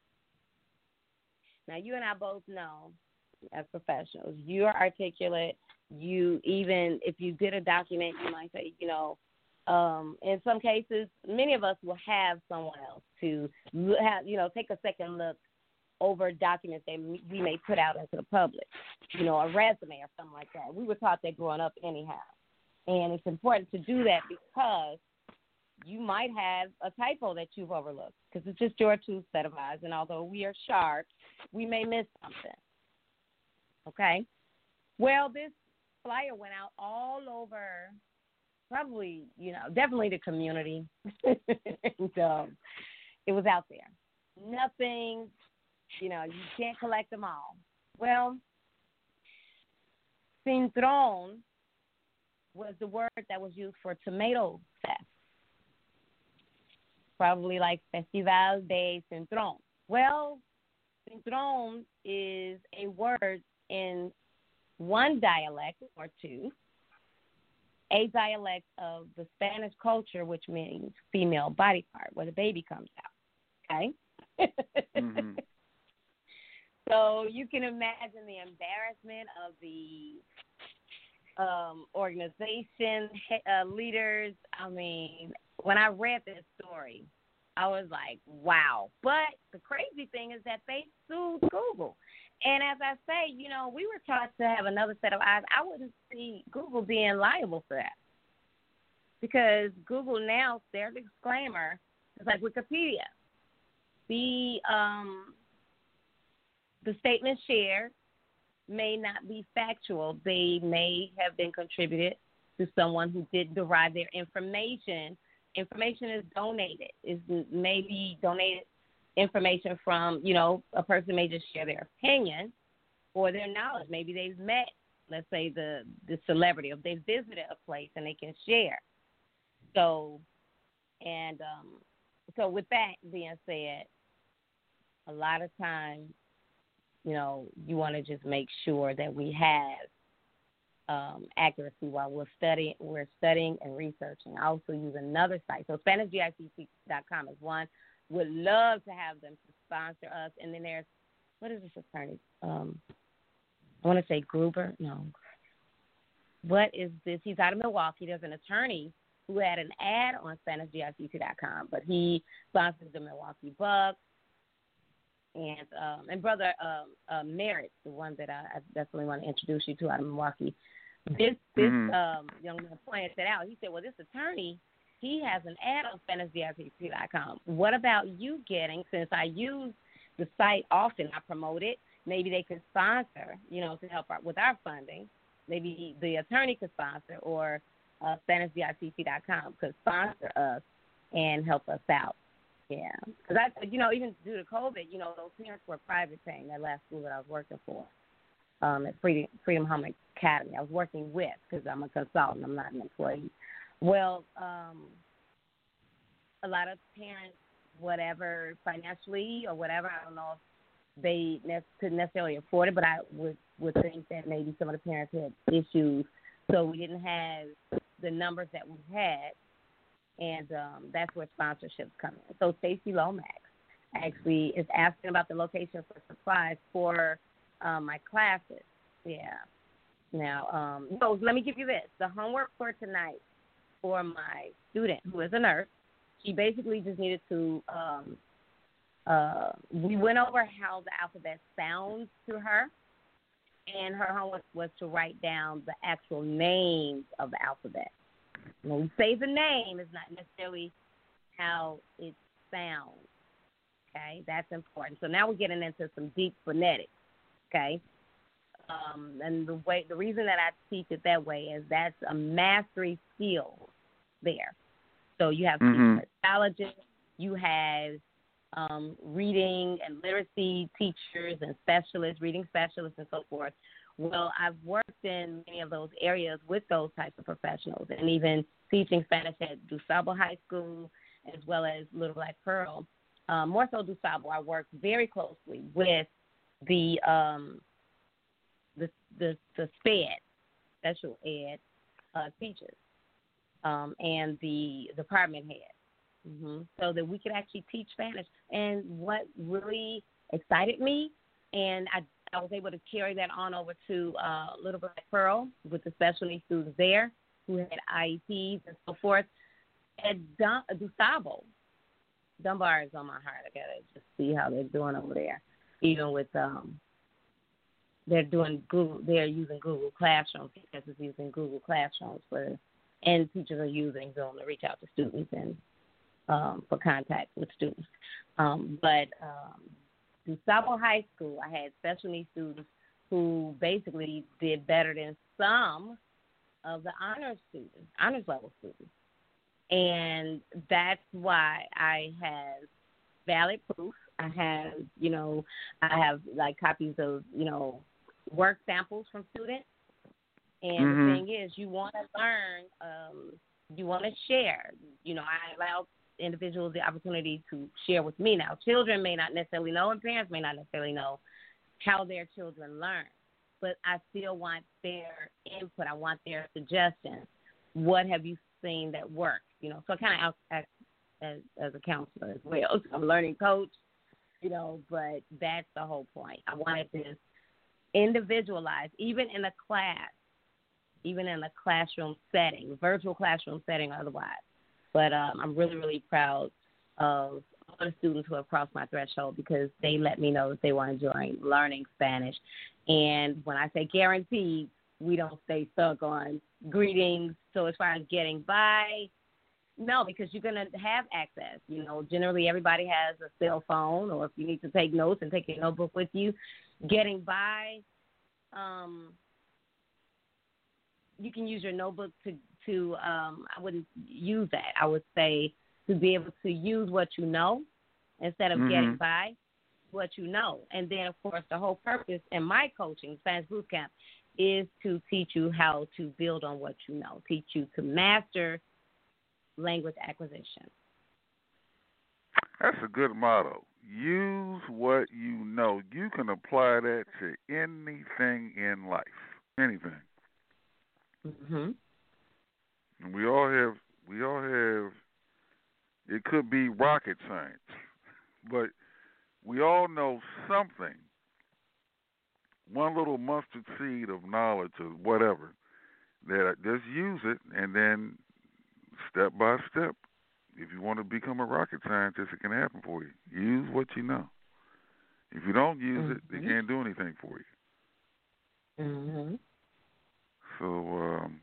Now, you and I both know, as professionals, you're articulate. You even, if you did a document, you might say, you know, um, in some cases, many of us will have someone else to have, you know, take a second look over documents that we may put out into the public, you know, a resume or something like that. We were taught that growing up anyhow. And it's important to do that because you might have a typo that you've overlooked because it's just your two set of eyes. And although we are sharp, we may miss something. Okay? Well, this flyer went out all over, probably, you know, definitely the community. and, um, it was out there. Nothing, you know, you can't collect them all. Well, cintron was the word that was used for tomato fest. Probably like Festival de Cintron. Well, cintron is a word in one dialect or two, a dialect of the Spanish culture, which means female body part, where the baby comes out. Okay? mm-hmm. So you can imagine the embarrassment of the um, organization uh, leaders. I mean, when I read this story, I was like, wow. But the crazy thing is that they sued Google. And as I say, you know, we were taught to have another set of eyes. I wouldn't see Google being liable for that. Because Google now, their disclaimer is like Wikipedia. The, um, the statements shared may not be factual. They may have been contributed to someone who did derive their information. Information is donated. Is maybe donated information from, you know, a person may just share their opinion or their knowledge. Maybe they've met, let's say, the, the celebrity, or they've visited a place and they can share. So, and um, so with that being said, a lot of times, you know, you want to just make sure that we have um, accuracy while we're studying, we're studying and researching. I also use another site. So Spanish G I C C dot com is one. Would love to have them to sponsor us. And then there's, what is this attorney? Um, I want to say Gruber. No. What is this? He's out of Milwaukee. There's an attorney who had an ad on Spanish G I C C dot com, but he sponsors the Milwaukee Bucks. And um, and brother um, uh, Merritt, the one that I, I definitely want to introduce you to out of Milwaukee. This this mm-hmm. um, young man pointed that out. He said, "Well, this attorney, he has an ad on Spanish G I C C dot com. What about you getting? Since I use the site often, I promote it. Maybe they could sponsor, you know, to help out with our funding. Maybe the attorney could sponsor, or uh, Spanish G I C C dot com could sponsor us and help us out." Yeah, because I, you know, even due to COVID, you know, those parents were private paying that last school that I was working for, um, at Freedom, Freedom Home Academy. I was working with, because I'm a consultant, I'm not an employee. Well, um, a lot of parents, whatever financially or whatever, I don't know if they ne- could necessarily afford it, but I would would think that maybe some of the parents had issues, so we didn't have the numbers that we had. And um, that's where sponsorships come in. So Stacey Lomax actually is asking about the location for supplies for um, my classes. Yeah. Now, um, so let me give you this. The homework for tonight for my student who is a nurse, she basically just needed to, um, uh, we went over how the alphabet sounds to her, and her homework was to write down the actual names of the alphabet. When we say the name, it's not necessarily how it sounds, okay? That's important. So now we're getting into some deep phonetics, okay? Um, and the way, the reason that I teach it that way is that's a mastery skill there. So you have mm-hmm. psychologists, you have um, reading and literacy teachers and specialists, reading specialists and so forth. Well, I've worked in many of those areas with those types of professionals, and even teaching Spanish at DuSable High School as well as Little Black Pearl. Um, more so DuSable, I work very closely with the um, the, the the SPED, special ed uh, teachers, um, and the department head, mm-hmm, so that we could actually teach Spanish. And what really excited me, and I I was able to carry that on over to uh, Little Black Pearl with the special needs students there who had I E Ps and so forth. at Dun- Dusabo. Dunbar is on my heart. I gotta just see how they're doing over there. Even with um, they're doing Google. They're using Google Classroom because it's using Google Classrooms for, and teachers are using Zoom to reach out to students and um, for contact with students. Um, but um, Dusabo High School, I had special needs students who basically did better than some of the honors students, honors level students. And that's why I have valid proof. I have, you know, I have like copies of, you know, work samples from students. And mm-hmm. the thing is, you want to learn, um, you want to share. You know, I allow individuals the opportunity to share with me. Now, children may not necessarily know, and parents may not necessarily know how their children learn. But I still want their input. I want their suggestions. What have you seen that works? You know, so I kind of act as, as a counselor as well. So I'm a learning coach, you know, but that's the whole point. I wanted to individualize, even in a class, even in a classroom setting, virtual classroom setting or otherwise. But um, I'm really, really proud of all the students who have crossed my threshold because they let me know that they were enjoying learning Spanish. And when I say guaranteed, we don't stay stuck on greetings. So as far as getting by, no, because you're going to have access. You know, generally everybody has a cell phone, or if you need to take notes and take your notebook with you, getting by, um, you can use your notebook to, to um, I wouldn't use that. I would say to be able to use what you know instead of mm-hmm. getting by what you know. And then, of course, the whole purpose in my coaching, Spanish Boot Camp, is to teach you how to build on what you know, teach you to master language acquisition. That's a good motto. Use what you know. You can apply that to anything in life, anything. Mm-hmm. And we all have, we all have, it could be rocket science, but we all know something, one little mustard seed of knowledge or whatever, that just use it, and then step by step, if you want to become a rocket scientist, it can happen for you. Use what you know. If you don't use mm-hmm. it, it can't do anything for you. Mm-hmm. So, um,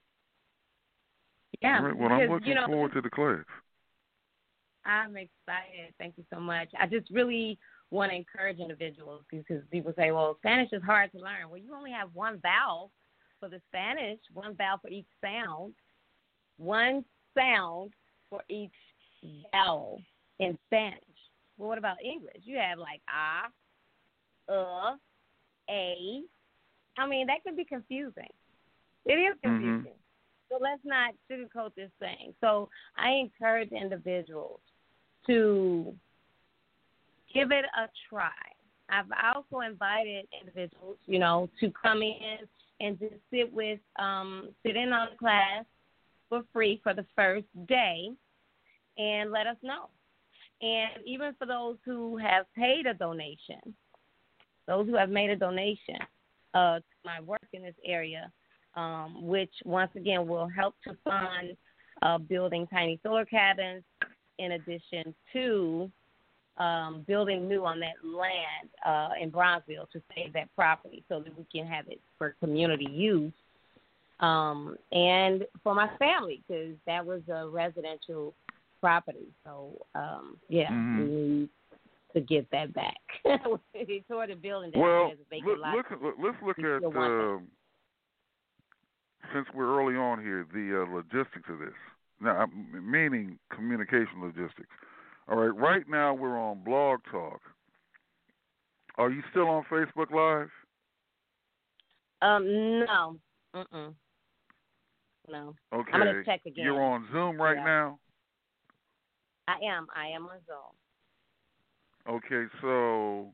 yeah. Right, well, I'm looking you know, forward to the class. I'm excited. Thank you so much. I just really want to encourage individuals because people say, well, Spanish is hard to learn. Well, you only have one vowel for the Spanish, one vowel for each sound, one sound for each vowel in Spanish. Well, what about English? You have like ah, uh, a. I mean, that can be confusing. It is confusing. Mm-hmm. So let's not sugarcoat this thing. So I encourage individuals to give it a try. I've also invited individuals, you know, to come in and just sit with, um, sit in on the class for free for the first day and let us know. And even for those who have paid a donation, those who have made a donation uh, to my work in this area, um, which once again will help to fund uh, building tiny solar cabins in addition to um, building new on that land uh, in Bronzeville to save that property so that we can have it for community use. Um, and for my family, because that was a residential property. So, um, yeah, mm-hmm. we need to get that back. We tore the building down. Well, as a vacant look, lot. look, let's look we at, uh, since we're early on here, the uh, logistics of this. Now, meaning communication logistics. All right, right now we're on Blog Talk. Are you still on Facebook Live? Um, no. Mm-mm. No. Okay. I'm going to check again. You're on Zoom right yeah. now? I am. I am on Zoom. Okay, so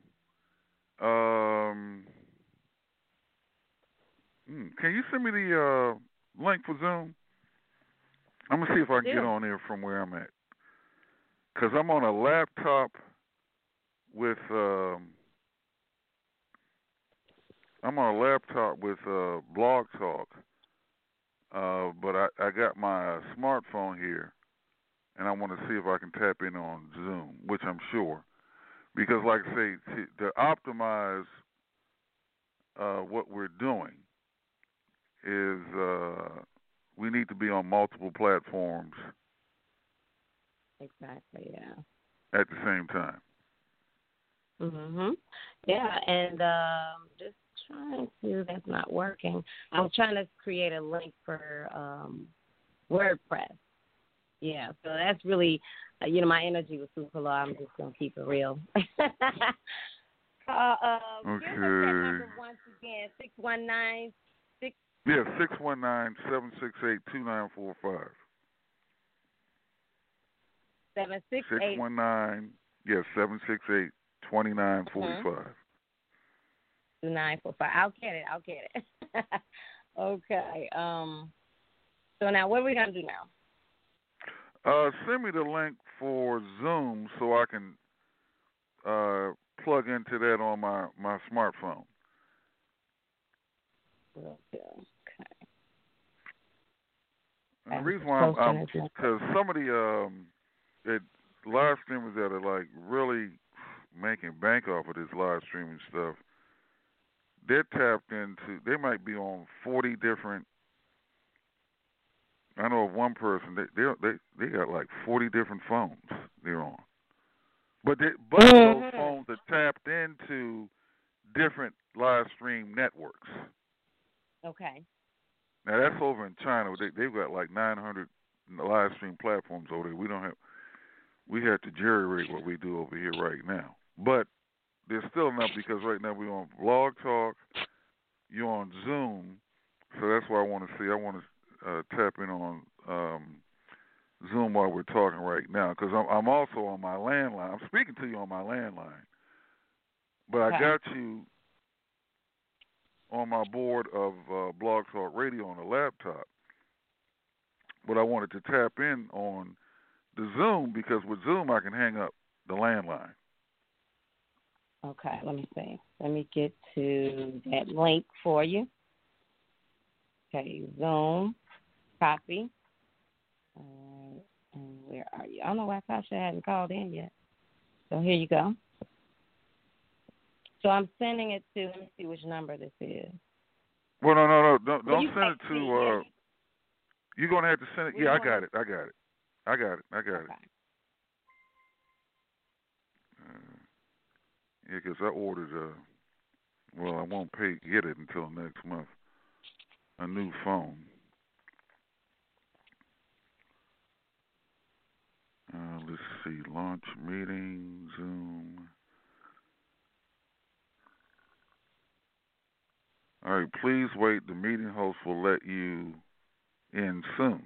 um, can you send me the uh, link for Zoom? I'm going to see if I can yeah. get on there from where I'm at. Because I'm on a laptop with, um, I'm on a laptop with uh, Blog Talk, uh, but I, I got my smartphone here, and I want to see if I can tap in on Zoom, which I'm sure, because like I say, to, to optimize uh, what we're doing is uh, we need to be on multiple platforms. Exactly. Yeah. At the same time. Mhm. Yeah, and um, just trying to. That's not working. I'm trying to create a link for um, WordPress. Yeah, so that's really, uh, you know, my energy was super low. I'm just gonna keep it real. uh, uh, okay. Give us that number once again. Six one nine six. Yeah, six one nine seven six eight two nine four five. Seven six eight. Six one nine. Yes, seven six eight twenty nine forty five. Two nine four five. I'll get it. I'll get it. Okay. Um. So now, what are we gonna do now? Uh, send me the link for Zoom so I can uh plug into that on my my smartphone. Okay. And the reason why I'm because some of the um it, live streamers that are like really making bank off of this live streaming stuff, they're tapped into. They might be on forty different. I know of one person. They they they, they got like forty different phones they're on, but they, but mm-hmm. those phones are tapped into different live stream networks. Okay. Now that's over in China. They they've got like nine hundred live stream platforms over there. We don't have. We have to jerry rig what we do over here right now, but there's still enough because right now we're on Blog Talk. You're on Zoom, so that's why I want to see. I want to uh, tap in on um, Zoom while we're talking right now because I'm, I'm also on my landline. I'm speaking to you on my landline, but okay. I got you on my board of uh, Blog Talk Radio on the laptop. But I wanted to tap in on the Zoom because with Zoom I can hang up the landline. Okay, let me see. Let me get to that link for you. Okay, Zoom, copy. All right, and where are you? I don't know why Tasha hasn't called in yet. So here you go. So I'm sending it to, let me see which number this is. Well, no, no, no, don't, don't send it to, uh, you're going to have to send it. Yeah, I got it, I got it. I got it, I got okay. it. Uh, yeah, because I ordered, uh, well, I won't pay get it until next month, a new phone. Uh, let's see, launch meeting, Zoom. All right, please wait. The meeting host will let you in soon.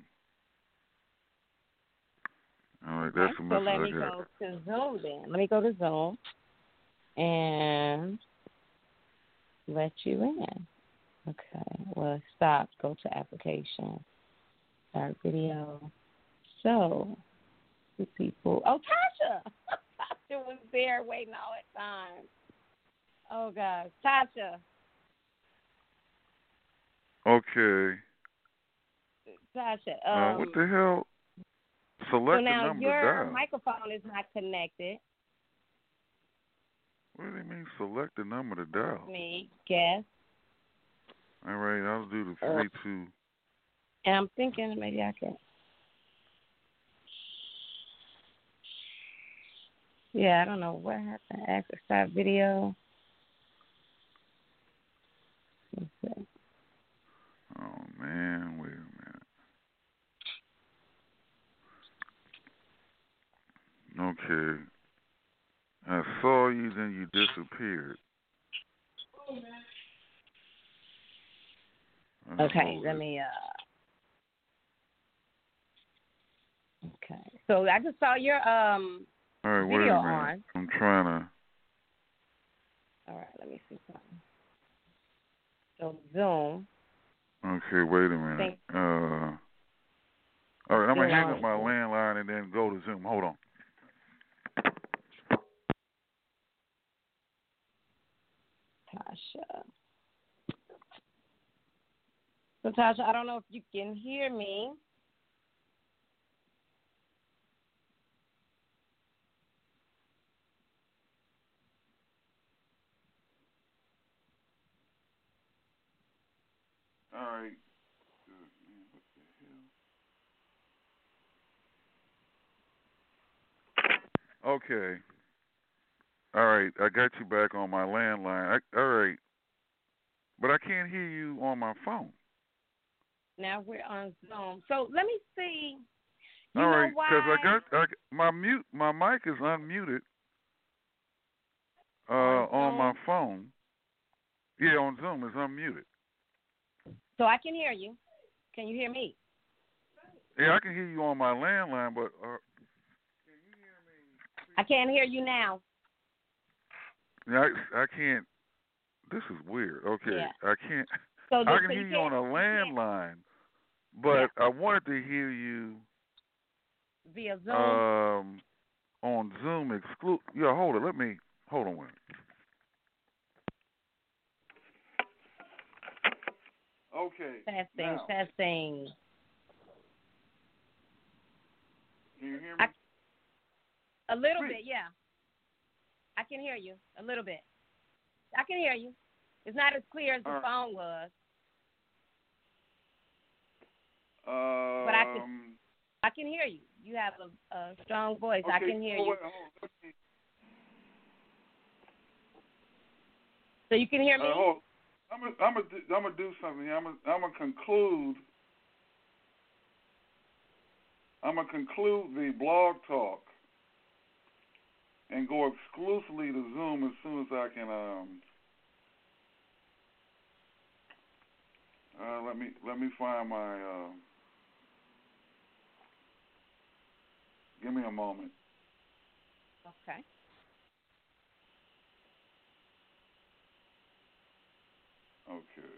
All right, that's okay, the message so let I me got. go to Zoom then. Let me go to Zoom and let you in. Okay, well, stop. Go to application. Start video. So, two people. Oh, Tasha! Tasha was there waiting all that time. Oh, gosh. Tasha. Okay. Tasha. Um, uh, what the hell? Select so now the number your dial. microphone is not connected. What do they mean select the number to dial? Me, guess. All right, I'll do the three, uh, two. And I'm thinking maybe I can. Yeah, I don't know what happened. Access start video. Let's see. Oh, man, wait a minute. Okay. I saw you, then you disappeared. Okay, let me, uh, okay. So I just saw your, um, All right, video wait a minute. on. I'm trying to. All right, let me see something. So Zoom. Okay, wait a minute. Thank- uh, all right, I'm going to hang up my landline and then go to Zoom. Hold on. Tasha. So, Tasha, I don't know if you can hear me. right. Okay. All right. I got you back on my landline. I, all right. But I can't hear you on my phone. Now we're on Zoom. So let me see. You all know right, why? because I got I, my mute. My mic is unmuted uh, on, on my phone. Yeah, on Zoom it's unmuted. So I can hear you. Can you hear me? Yeah, I can hear you on my landline, but uh, I can't hear you now. yeah, I, I can't. This is weird. Okay, Yeah. I can't. So the, I can so hear you you on a landline, but yeah. I wanted to hear you via Zoom. Um, on Zoom exclude. Yeah, hold it. Let me hold on one. Okay. Testing, now, testing. Can you hear me? I, a little Please. bit, yeah. I can hear you a little bit. I can hear you. It's not as clear as the uh, phone was. Um, but I can, I can hear you. You have a, a strong voice. okay, I can hear hold you. on, hold on. Let me, So you can hear me? uh, hold on. I'm gonna, I'm gonna, do, I'm gonna do something. I'm gonna, I'm gonna conclude. I'm gonna conclude the blog talk and go exclusively to Zoom as soon as I can. Um, uh, let me, let me find my. Uh, give me a moment. Okay. Okay.